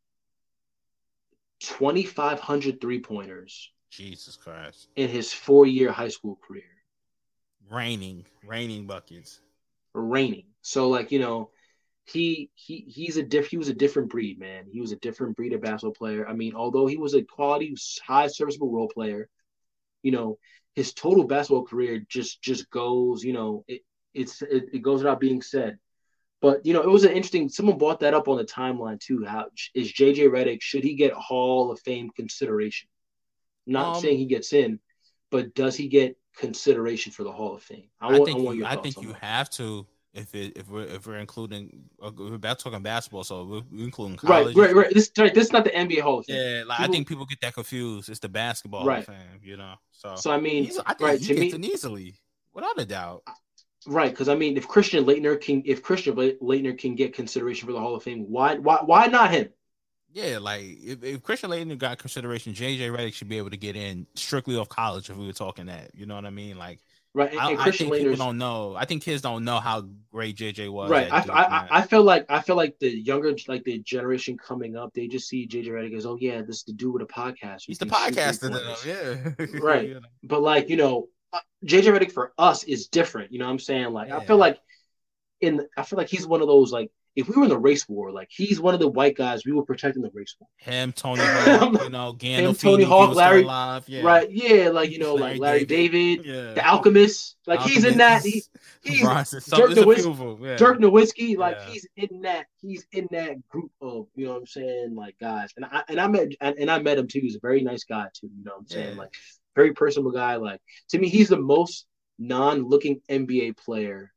twenty five hundred three pointers Jesus Christ. in his four year high school career. Raining. Raining buckets. Reigning. So like you know, he he he's a diff. He was a different breed, man. He was a different breed of basketball player. I mean, although he was a quality, high serviceable role player, you know, his total basketball career just just goes, you know, it it's it, it goes without being said. But you know, it was an interesting. Someone brought that up on the timeline too. How is J J Redick? Should he get Hall of Fame consideration? Not Um, saying he gets in, but does he get consideration for the Hall of Fame? I I want, think I want you, your I thoughts think on you that. have to if it if we're if we're including uh, we're about talking basketball, so we're, we're including Right, college. right, right. This right, this is not the N B A Hall of Fame. Yeah, like I People- think people get that confused. It's the basketball Right. Hall of Fame, you know. So, So I mean, he's, I think right he to gets me, it easily, without a doubt. right? Because I mean, if Christian Laettner can, if Christian Laettner can get consideration for the Hall of Fame, why, why, why not him? Yeah, like if, if Christian Laettner got consideration, J J Redick should be able to get in strictly off college if we were talking that. You know what I mean? Like, Right, and, I, and I Christian think people Laettner's don't know. I think kids don't know how great J J was. right. at I, Duke, I, man. I feel like I feel like the younger, like the generation coming up, they just see J J Redick as, oh yeah, this is the dude with a podcast. who He's the can shoot podcaster, three-pointers. though. Yeah, Right. You know? But like you know, uh, J J Redick for us is different. You know what I'm saying? Like I Yeah. feel like in I feel like he's one of those like if we were in the race war, like he's one of the white guys we were protecting the race war. Him, Tony Hawk, you know, Gandolfini, Him, Tony if he Hawk, was Larry- still alive. Yeah. Right? Yeah, like you know, Larry like Larry David, Yeah. the Alchemist. Like he's in that. He, he's Bronson. So Dirk there's a Nowitzki- few of them. Yeah. Dirk Nowitzki, like Yeah. he's in that. He's in that group of you know what I'm saying, like guys. And I and I met and, and I met him too. He's a very nice guy too. You know what I'm saying, Yeah. like very personable guy. Like to me, he's the most non-looking N B A player.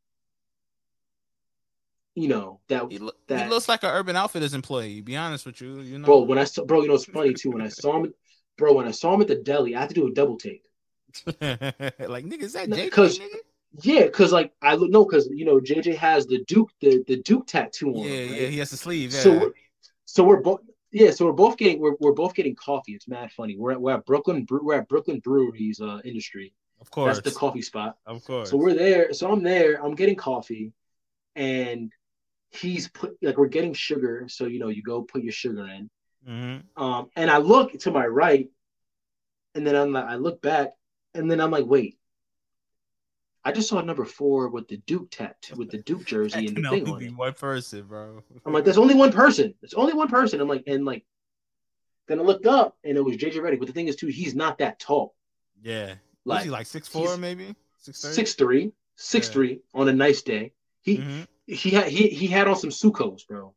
You know that He, lo- that he looks like an Urban Outfitters employee. Be honest with you, you know. bro. When I saw bro, you know it's funny too. When I saw him, bro, when I saw him at the deli, I had to do a double take. like nigga, is that No, J J? 'cause- Nigga? Yeah, because like I look no, because you know J J has the Duke the the Duke tattoo on. Yeah, him, right? yeah, he has the sleeve. Yeah. So we're, so we're both yeah, so we're both getting we're, we're both getting coffee. It's mad funny. We're at we're at Brooklyn Bre- we're at Brooklyn Breweries uh industry. of course, That's the coffee spot. of course. So we're there. So I'm there. I'm getting coffee, and he's put like we're getting sugar. So you know you go put your sugar in. mm-hmm. Um, and I look to my right, and then I'm like I look back, and then I'm like wait. I just saw number four with the Duke tattoo, with the Duke jersey and the That thing can on only it. be one person, bro. I'm like, there's only one person. There's only one person. I'm like, and like, then I looked up and it was J J Redick. But the thing is, too, he's not that tall. Yeah, Like, was he like six four he's maybe six three? Six three, six Yeah. three on a nice day. He Mm-hmm. he had he he had on some Sucos, bro.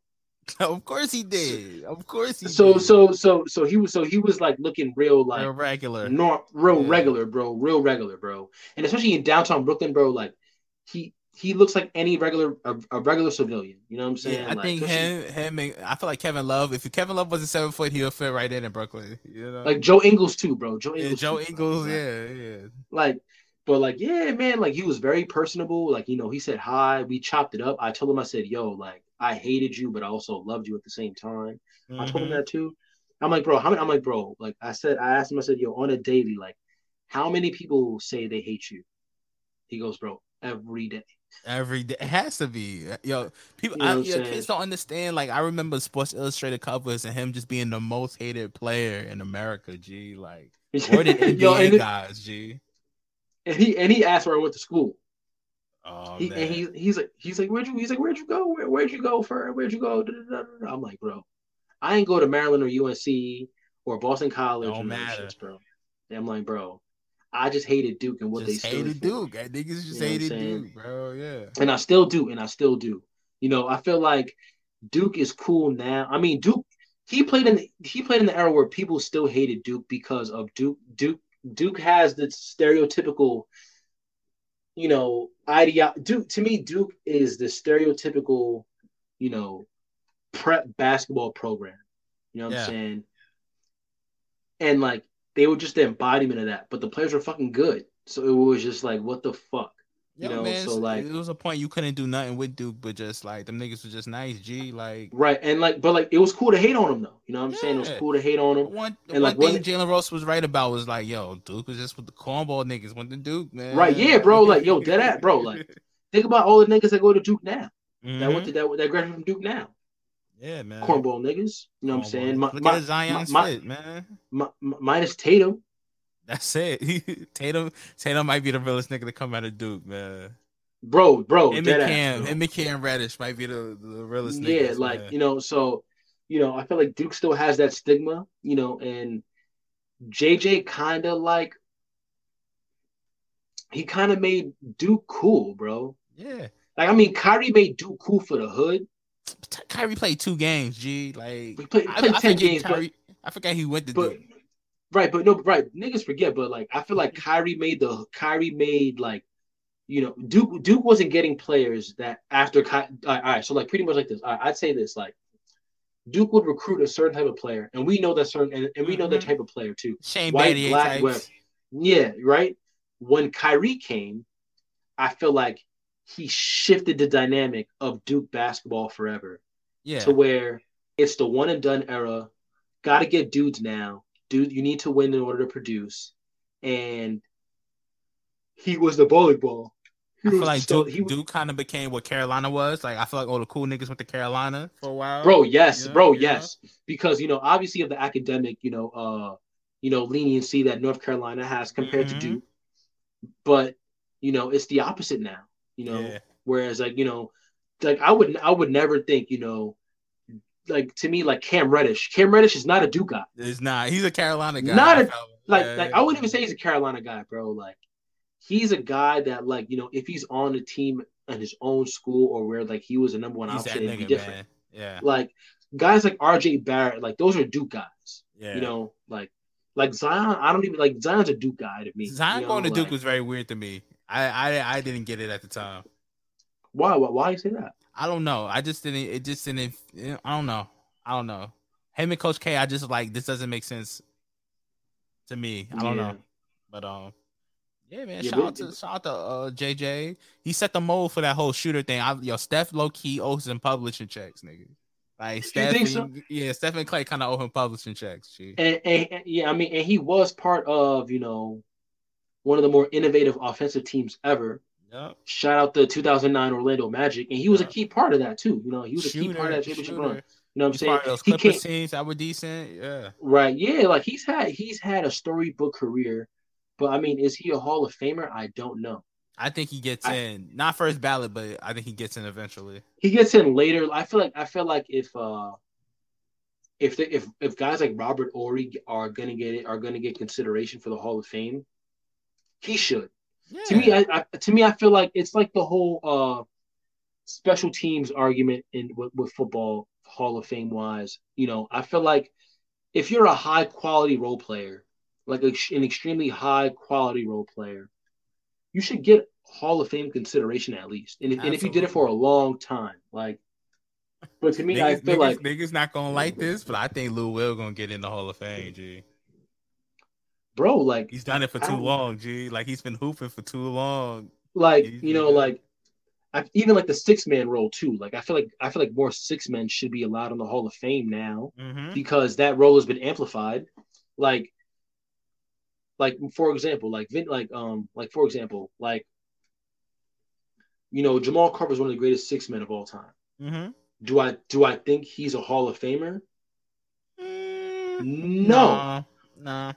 Of course he did. Of course he so did. so so so he was so he was like looking real like real regular, nor, real yeah. regular, bro, real regular, bro, and especially in downtown Brooklyn, bro, like he he looks like any regular a, a regular civilian. You know what I'm saying? Yeah, I like, think him him. And, I feel like Kevin Love. If Kevin Love wasn't seven foot, he'll fit right in in Brooklyn. You know, like Joe Ingles too, bro. Joe Ingles, yeah, Joe too, Ingles, bro. yeah, yeah. Like, but like, yeah, man, like he was very personable. Like, you know, he said hi. We chopped it up. I told him, I said, yo, like I hated you, but I also loved you at the same time. Mm-hmm. I told him that too. I'm like, bro, how many? I'm like, bro, like I said, I asked him, I said, yo, on a daily, like, how many people say they hate you? He goes, bro, every day. Every day. It has to be. Yo, people, you know I, yo, kids don't understand. Like, I remember Sports Illustrated covers and him just being the most hated player in America, G. Like, more than N B A yo, guys, G. And he and he asked where I went to school. Oh, he, man. And he, he's like, he's like, where'd you, he's like, where'd you go? Where, where'd you go for? Where'd you go? I'm like, bro, I ain't go to Maryland or U N C or Boston College. Don't matter, shits, bro. And I'm like, bro, I just hated Duke and what just they stood hated for. Duke. I niggas just you know hated Duke, bro. Yeah. And I still do, and I still do. You know, I feel like Duke is cool now. I mean, Duke, he played in the, he played in the era where people still hated Duke because of Duke. Duke Duke has the stereotypical, you know, idea. Duke to me, Duke is the stereotypical, you know, prep basketball program. You know what yeah. I'm saying? And like they were just the embodiment of that, but the players were fucking good. So it was just like, what the fuck? You Yo, know, man, so like it was a point you couldn't do nothing with Duke, but just like them niggas were just nice, G. Like right, and like, but like it was cool to hate on him though. You know what I'm yeah. saying? It was cool to hate on him. One, and one like thing Jalen Rose was right about was like, yo, Duke was just with the cornball niggas went to Duke, man. Right, yeah, bro. Like, yo, dead at bro. Like, think about all the niggas that go to Duke now. Mm-hmm. That went to that that graduated from Duke now. Yeah, man. Cornball niggas. You know cornball. What I'm saying? My, Look my, at Zion's my, fit, man. My, my, minus Tatum. That's it. Tatum, Tatum might be the realest nigga to come out of Duke, man. Bro, bro, him and Cam, him and Cam Reddish might be the, the realest. Yeah, niggas, like man. you know, so you know, I feel like Duke still has that stigma, you know, and J J kind of like he kind of made Duke cool, bro. Yeah, like I mean, Kyrie made Duke cool for the hood. Kyrie played two games, G. Like he played, he played I, ten I games, Kyrie, but I forgot he went to but, Duke. Right, but no, right, niggas forget, but like I feel like Kyrie made the Kyrie made like. You know, Duke Duke wasn't getting players that after all right, so like pretty much like this. Right, I'd say this like Duke would recruit a certain type of player, and we know that certain and, and we know mm-hmm. that type of player too. Shane White, Battier black, web. Yeah, right. When Kyrie came, I feel like he shifted the dynamic of Duke basketball forever. Yeah. To where it's the one and done era. Got to get dudes now. Dude, you need to win in order to produce, and he was the bowling ball. He I feel like still, Duke, he, Duke kind of became what Carolina was. Like I feel like all the cool niggas went to Carolina for a while. Bro, yes, yeah, bro, yeah. yes. Because you know, obviously, of the academic, you know, uh, you know, leniency that North Carolina has compared mm-hmm. to Duke, but you know, it's the opposite now. You know, yeah. whereas like you know, like I would, I would never think, you know, like to me, like Cam Reddish. Cam Reddish is not a Duke guy. It's not. He's a Carolina guy. Not a like, yeah. like I wouldn't even say he's a Carolina guy, bro. Like. He's a guy that, like, you know, if he's on a team in his own school or where, like, he was a number one he's option, nigga, it'd be different. Man. Yeah. Like, guys like R J Barrett, like, those are Duke guys. Yeah. You know, like, like Zion, I don't even, like, Zion's a Duke guy to me. Zion you know? going to Duke like, was very weird to me. I, I I didn't get it at the time. Why? Why, why do you say that? I don't know. I just didn't, it just didn't, I don't know. I don't know. Him and Coach K, I just like, this doesn't make sense to me. I don't yeah. know. But, um, yeah, man. Yeah, shout, out to, shout out to uh, J J. He set the mold for that whole shooter thing. I, yo, Steph low key owes him publishing checks, nigga. Like Steph, you think so? Yeah, Steph and Clay kind of owe him publishing checks. Gee. And, and, and yeah, I mean, and he was part of you know one of the more innovative offensive teams ever. Yep. Shout out the two thousand nine Orlando Magic, and he was yep. a key part of that too. You know, he was a shooter, key part of that championship shooter. run. You know what I'm he's saying? Part of those he Clippers teams that were decent. Yeah. Right. Yeah. Like he's had he's had a storybook career. But, I mean, is he a Hall of Famer? I don't know. I think he gets I, in. Not first ballot, but I think he gets in eventually. He gets in later. I feel like I feel like if uh, if the, if if guys like Robert Horry are gonna get it, are gonna get consideration for the Hall of Fame, he should. Yeah. To me, I, I to me I feel like it's like the whole uh, special teams argument in with, with football Hall of Fame wise, you know, I feel like if you're a high quality role player, like a, an extremely high quality role player, you should get Hall of Fame consideration at least. And if, and if you did it for a long time, like, but to me, niggas, I feel niggas, like niggas not gonna like this, but I think Lou Will gonna get in the Hall of Fame, G. Bro, like he's done it for too long, G. Like he's been hooping for too long. Like he's you know, good. like I, even like the six man role too. Like I feel like I feel like more six men should be allowed in the Hall of Fame now mm-hmm. because that role has been amplified. Like, like for example, like Vin, like um, like for example, like you know, Jamal Crawford is one of the greatest six men of all time. Mm-hmm. Do I do I think he's a Hall of Famer? Mm, no, nah, nah.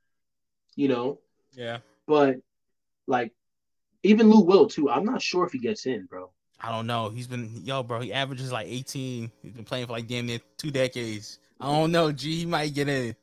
You know, yeah, but like even Lou Will too. I'm not sure if he gets in, bro. I don't know. He's been yo, bro. He averages like eighteen. He's been playing for like damn near two decades. I don't know. G, he might get in.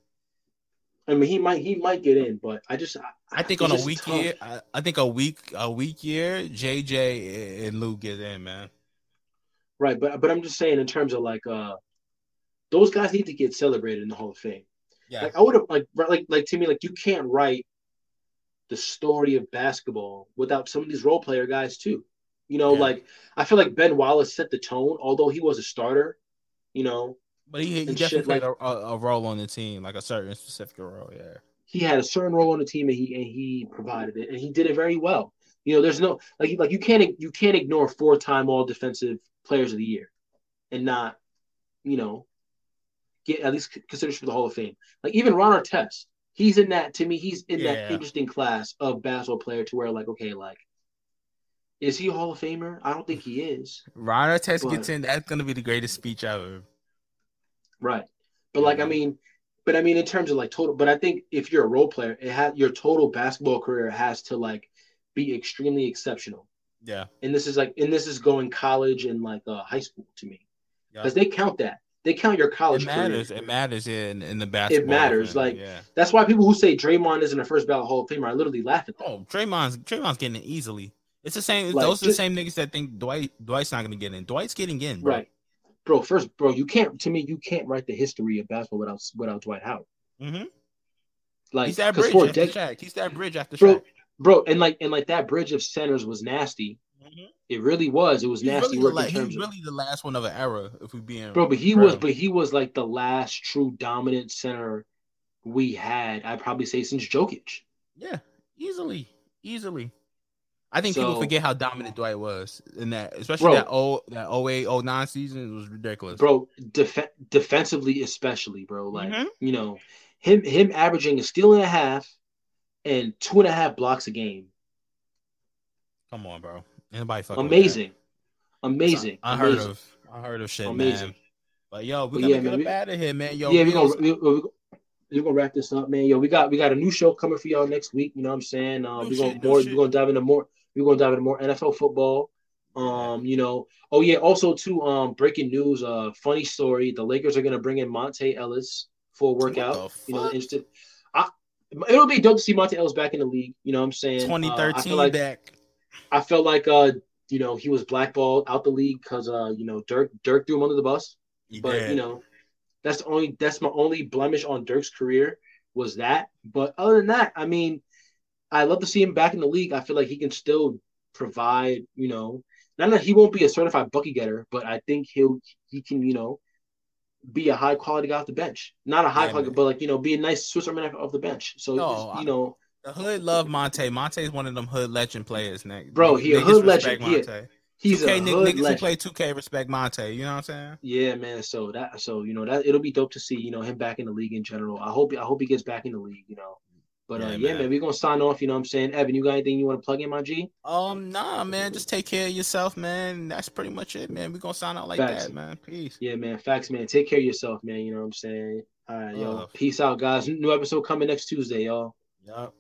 I mean, he might he might get in, but I just I, I think on a weak tough. year, I, I think a week a week year, J J and Lou get in, man. Right, but but I'm just saying in terms of like uh, those guys need to get celebrated in the Hall of Fame. Yeah, like I would have like like like to me like you can't write the story of basketball without some of these role player guys too. You know, yeah. like I feel like Ben Wallace set the tone, although he was a starter. You know, but he, he definitely played like, a, a role on the team, like a certain specific role. Yeah, he had a certain role on the team, and he and he provided it, and he did it very well. You know, there's no like like you can't you can't ignore four time All Defensive Players of the Year, and not, you know, get at least considered for the Hall of Fame. Like even Ron Artest, he's in that. To me, he's in yeah. that interesting class of basketball player to where like okay, like is he a Hall of Famer? I don't think he is. Ron Artest gets in. That's gonna be the greatest speech ever. Right, but yeah. like I mean, but I mean in terms of like total. But I think if you're a role player, it has your total basketball career has to like be extremely exceptional. Yeah, and this is like, and this is going college and like uh, high school to me, because yep. they count that. They count your college. It matters. Career. It matters in in the basketball. It matters. Thing. Like yeah. that's why people who say Draymond isn't a first ballot Hall of Famer, I literally laugh at them. Oh, Draymond's Draymond's getting it easily. It's the same. Like, those just, are the same niggas that think Dwight Dwight's not going to get in. Dwight's getting in, bro. Right, bro. First, bro, you can't. To me, you can't write the history of basketball without without Dwight Howard. Mm-hmm. Like he's that bridge after dec- Shaq. He's that bridge after bro, Shaq. Bro, and like and like that bridge of centers was nasty. Mm-hmm. It really was. It was he's nasty really work. La- in terms he's really of, the last one of an era, if we being bro. But he real. was, but he was like the last true dominant center we had. I'd probably say since Jokic. Yeah, easily, easily. I think so, people forget how dominant Dwight was in that, especially bro, that oh that oh eight oh nine season. It was ridiculous, bro. Def- defensively, especially, bro. Like mm-hmm. you know, him him averaging a steal and a half and two and a half blocks a game. Come on, bro. Anybody fucking amazing, amazing, unheard amazing. of, unheard of shit, amazing. Man. But yo, we but gotta yeah, get man, up we, out of here, man. Yo, yeah, we gonna we, we, we're gonna wrap this up, man. Yo, we got we got a new show coming for y'all next week. You know what I'm saying? Uh, we're gonna more we're gonna dive into more we're gonna dive into more N F L football. Um, you know, oh yeah, also too, um, breaking news, uh, funny story. The Lakers are gonna bring in Monte Ellis for a workout. You know, interested. I it'll be dope to see Monte Ellis back in the league. You know what I'm saying? twenty thirteen uh, I like, back. I felt like uh, you know, he was blackballed out the league because uh, you know, Dirk Dirk threw him under the bus. He but did. you know, that's the only that's my only blemish on Dirk's career was that. But other than that, I mean, I love to see him back in the league. I feel like he can still provide, you know, not that he won't be a certified bucket getter, but I think he'll he can, you know, be a high quality guy off the bench. Not a high yeah, quality, man. But like, you know, be a nice Swiss Army knife off the bench. So no, you know, the hood love Monte. Monte is one of them hood legend players, Nick. Bro, he a hood legend. He a, he's two K, a Nick, hood niggas legend. who play two K respect Monte. You know what I'm saying? Yeah, man. So that, so you know that it'll be dope to see, you know, him back in the league in general. I hope, I hope he gets back in the league. You know. But yeah, uh, yeah man. man, we're gonna sign off. You know what I'm saying? Evan, you got anything you want to plug in, my G? Um, nah, man. Just take care of yourself, man. That's pretty much it, man. We're gonna sign out like facts. that, man. Peace. Yeah, man. Facts, man. Take care of yourself, man. You know what I'm saying? All right, yo. Uh, Peace out, guys. New episode coming next Tuesday, y'all. Yup.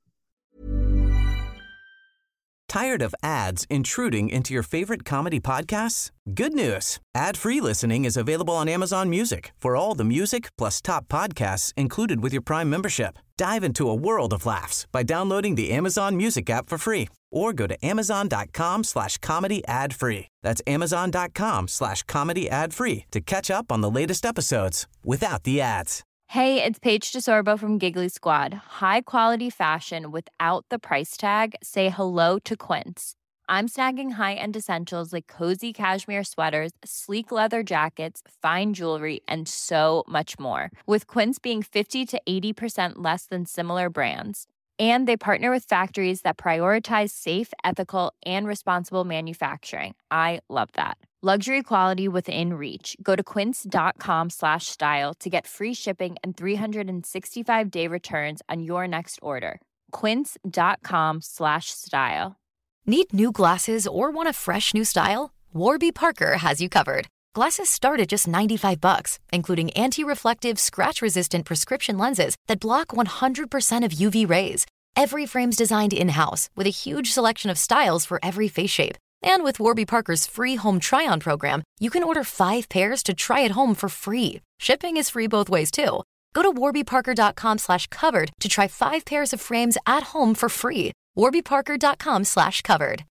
Tired of ads intruding into your favorite comedy podcasts? Good news. Ad-free listening is available on Amazon Music for all the music plus top podcasts included with your Prime membership. Dive into a world of laughs by downloading the Amazon Music app for free or go to amazon.com slash comedy ad free. That's amazon.com slash comedy ad free to catch up on the latest episodes without the ads. Hey, it's Paige DeSorbo from Giggly Squad. High quality fashion without the price tag. Say hello to Quince. I'm snagging high-end essentials like cozy cashmere sweaters, sleek leather jackets, fine jewelry, and so much more. With Quince being fifty to eighty percent less than similar brands. And they partner with factories that prioritize safe, ethical, and responsible manufacturing. I love that. Luxury quality within reach. Go to quince.com slash style to get free shipping and three sixty-five day returns on your next order. Quince.com slash style. Need new glasses or want a fresh new style? Warby Parker has you covered. Glasses start at just ninety-five bucks, including anti-reflective, scratch-resistant prescription lenses that block one hundred percent of U V rays. Every frame's designed in-house with a huge selection of styles for every face shape. And with Warby Parker's free home try-on program, you can order five pairs to try at home for free. Shipping is free both ways, too. Go to warbyparker.com slash covered to try five pairs of frames at home for free. warbyparker.com slash covered.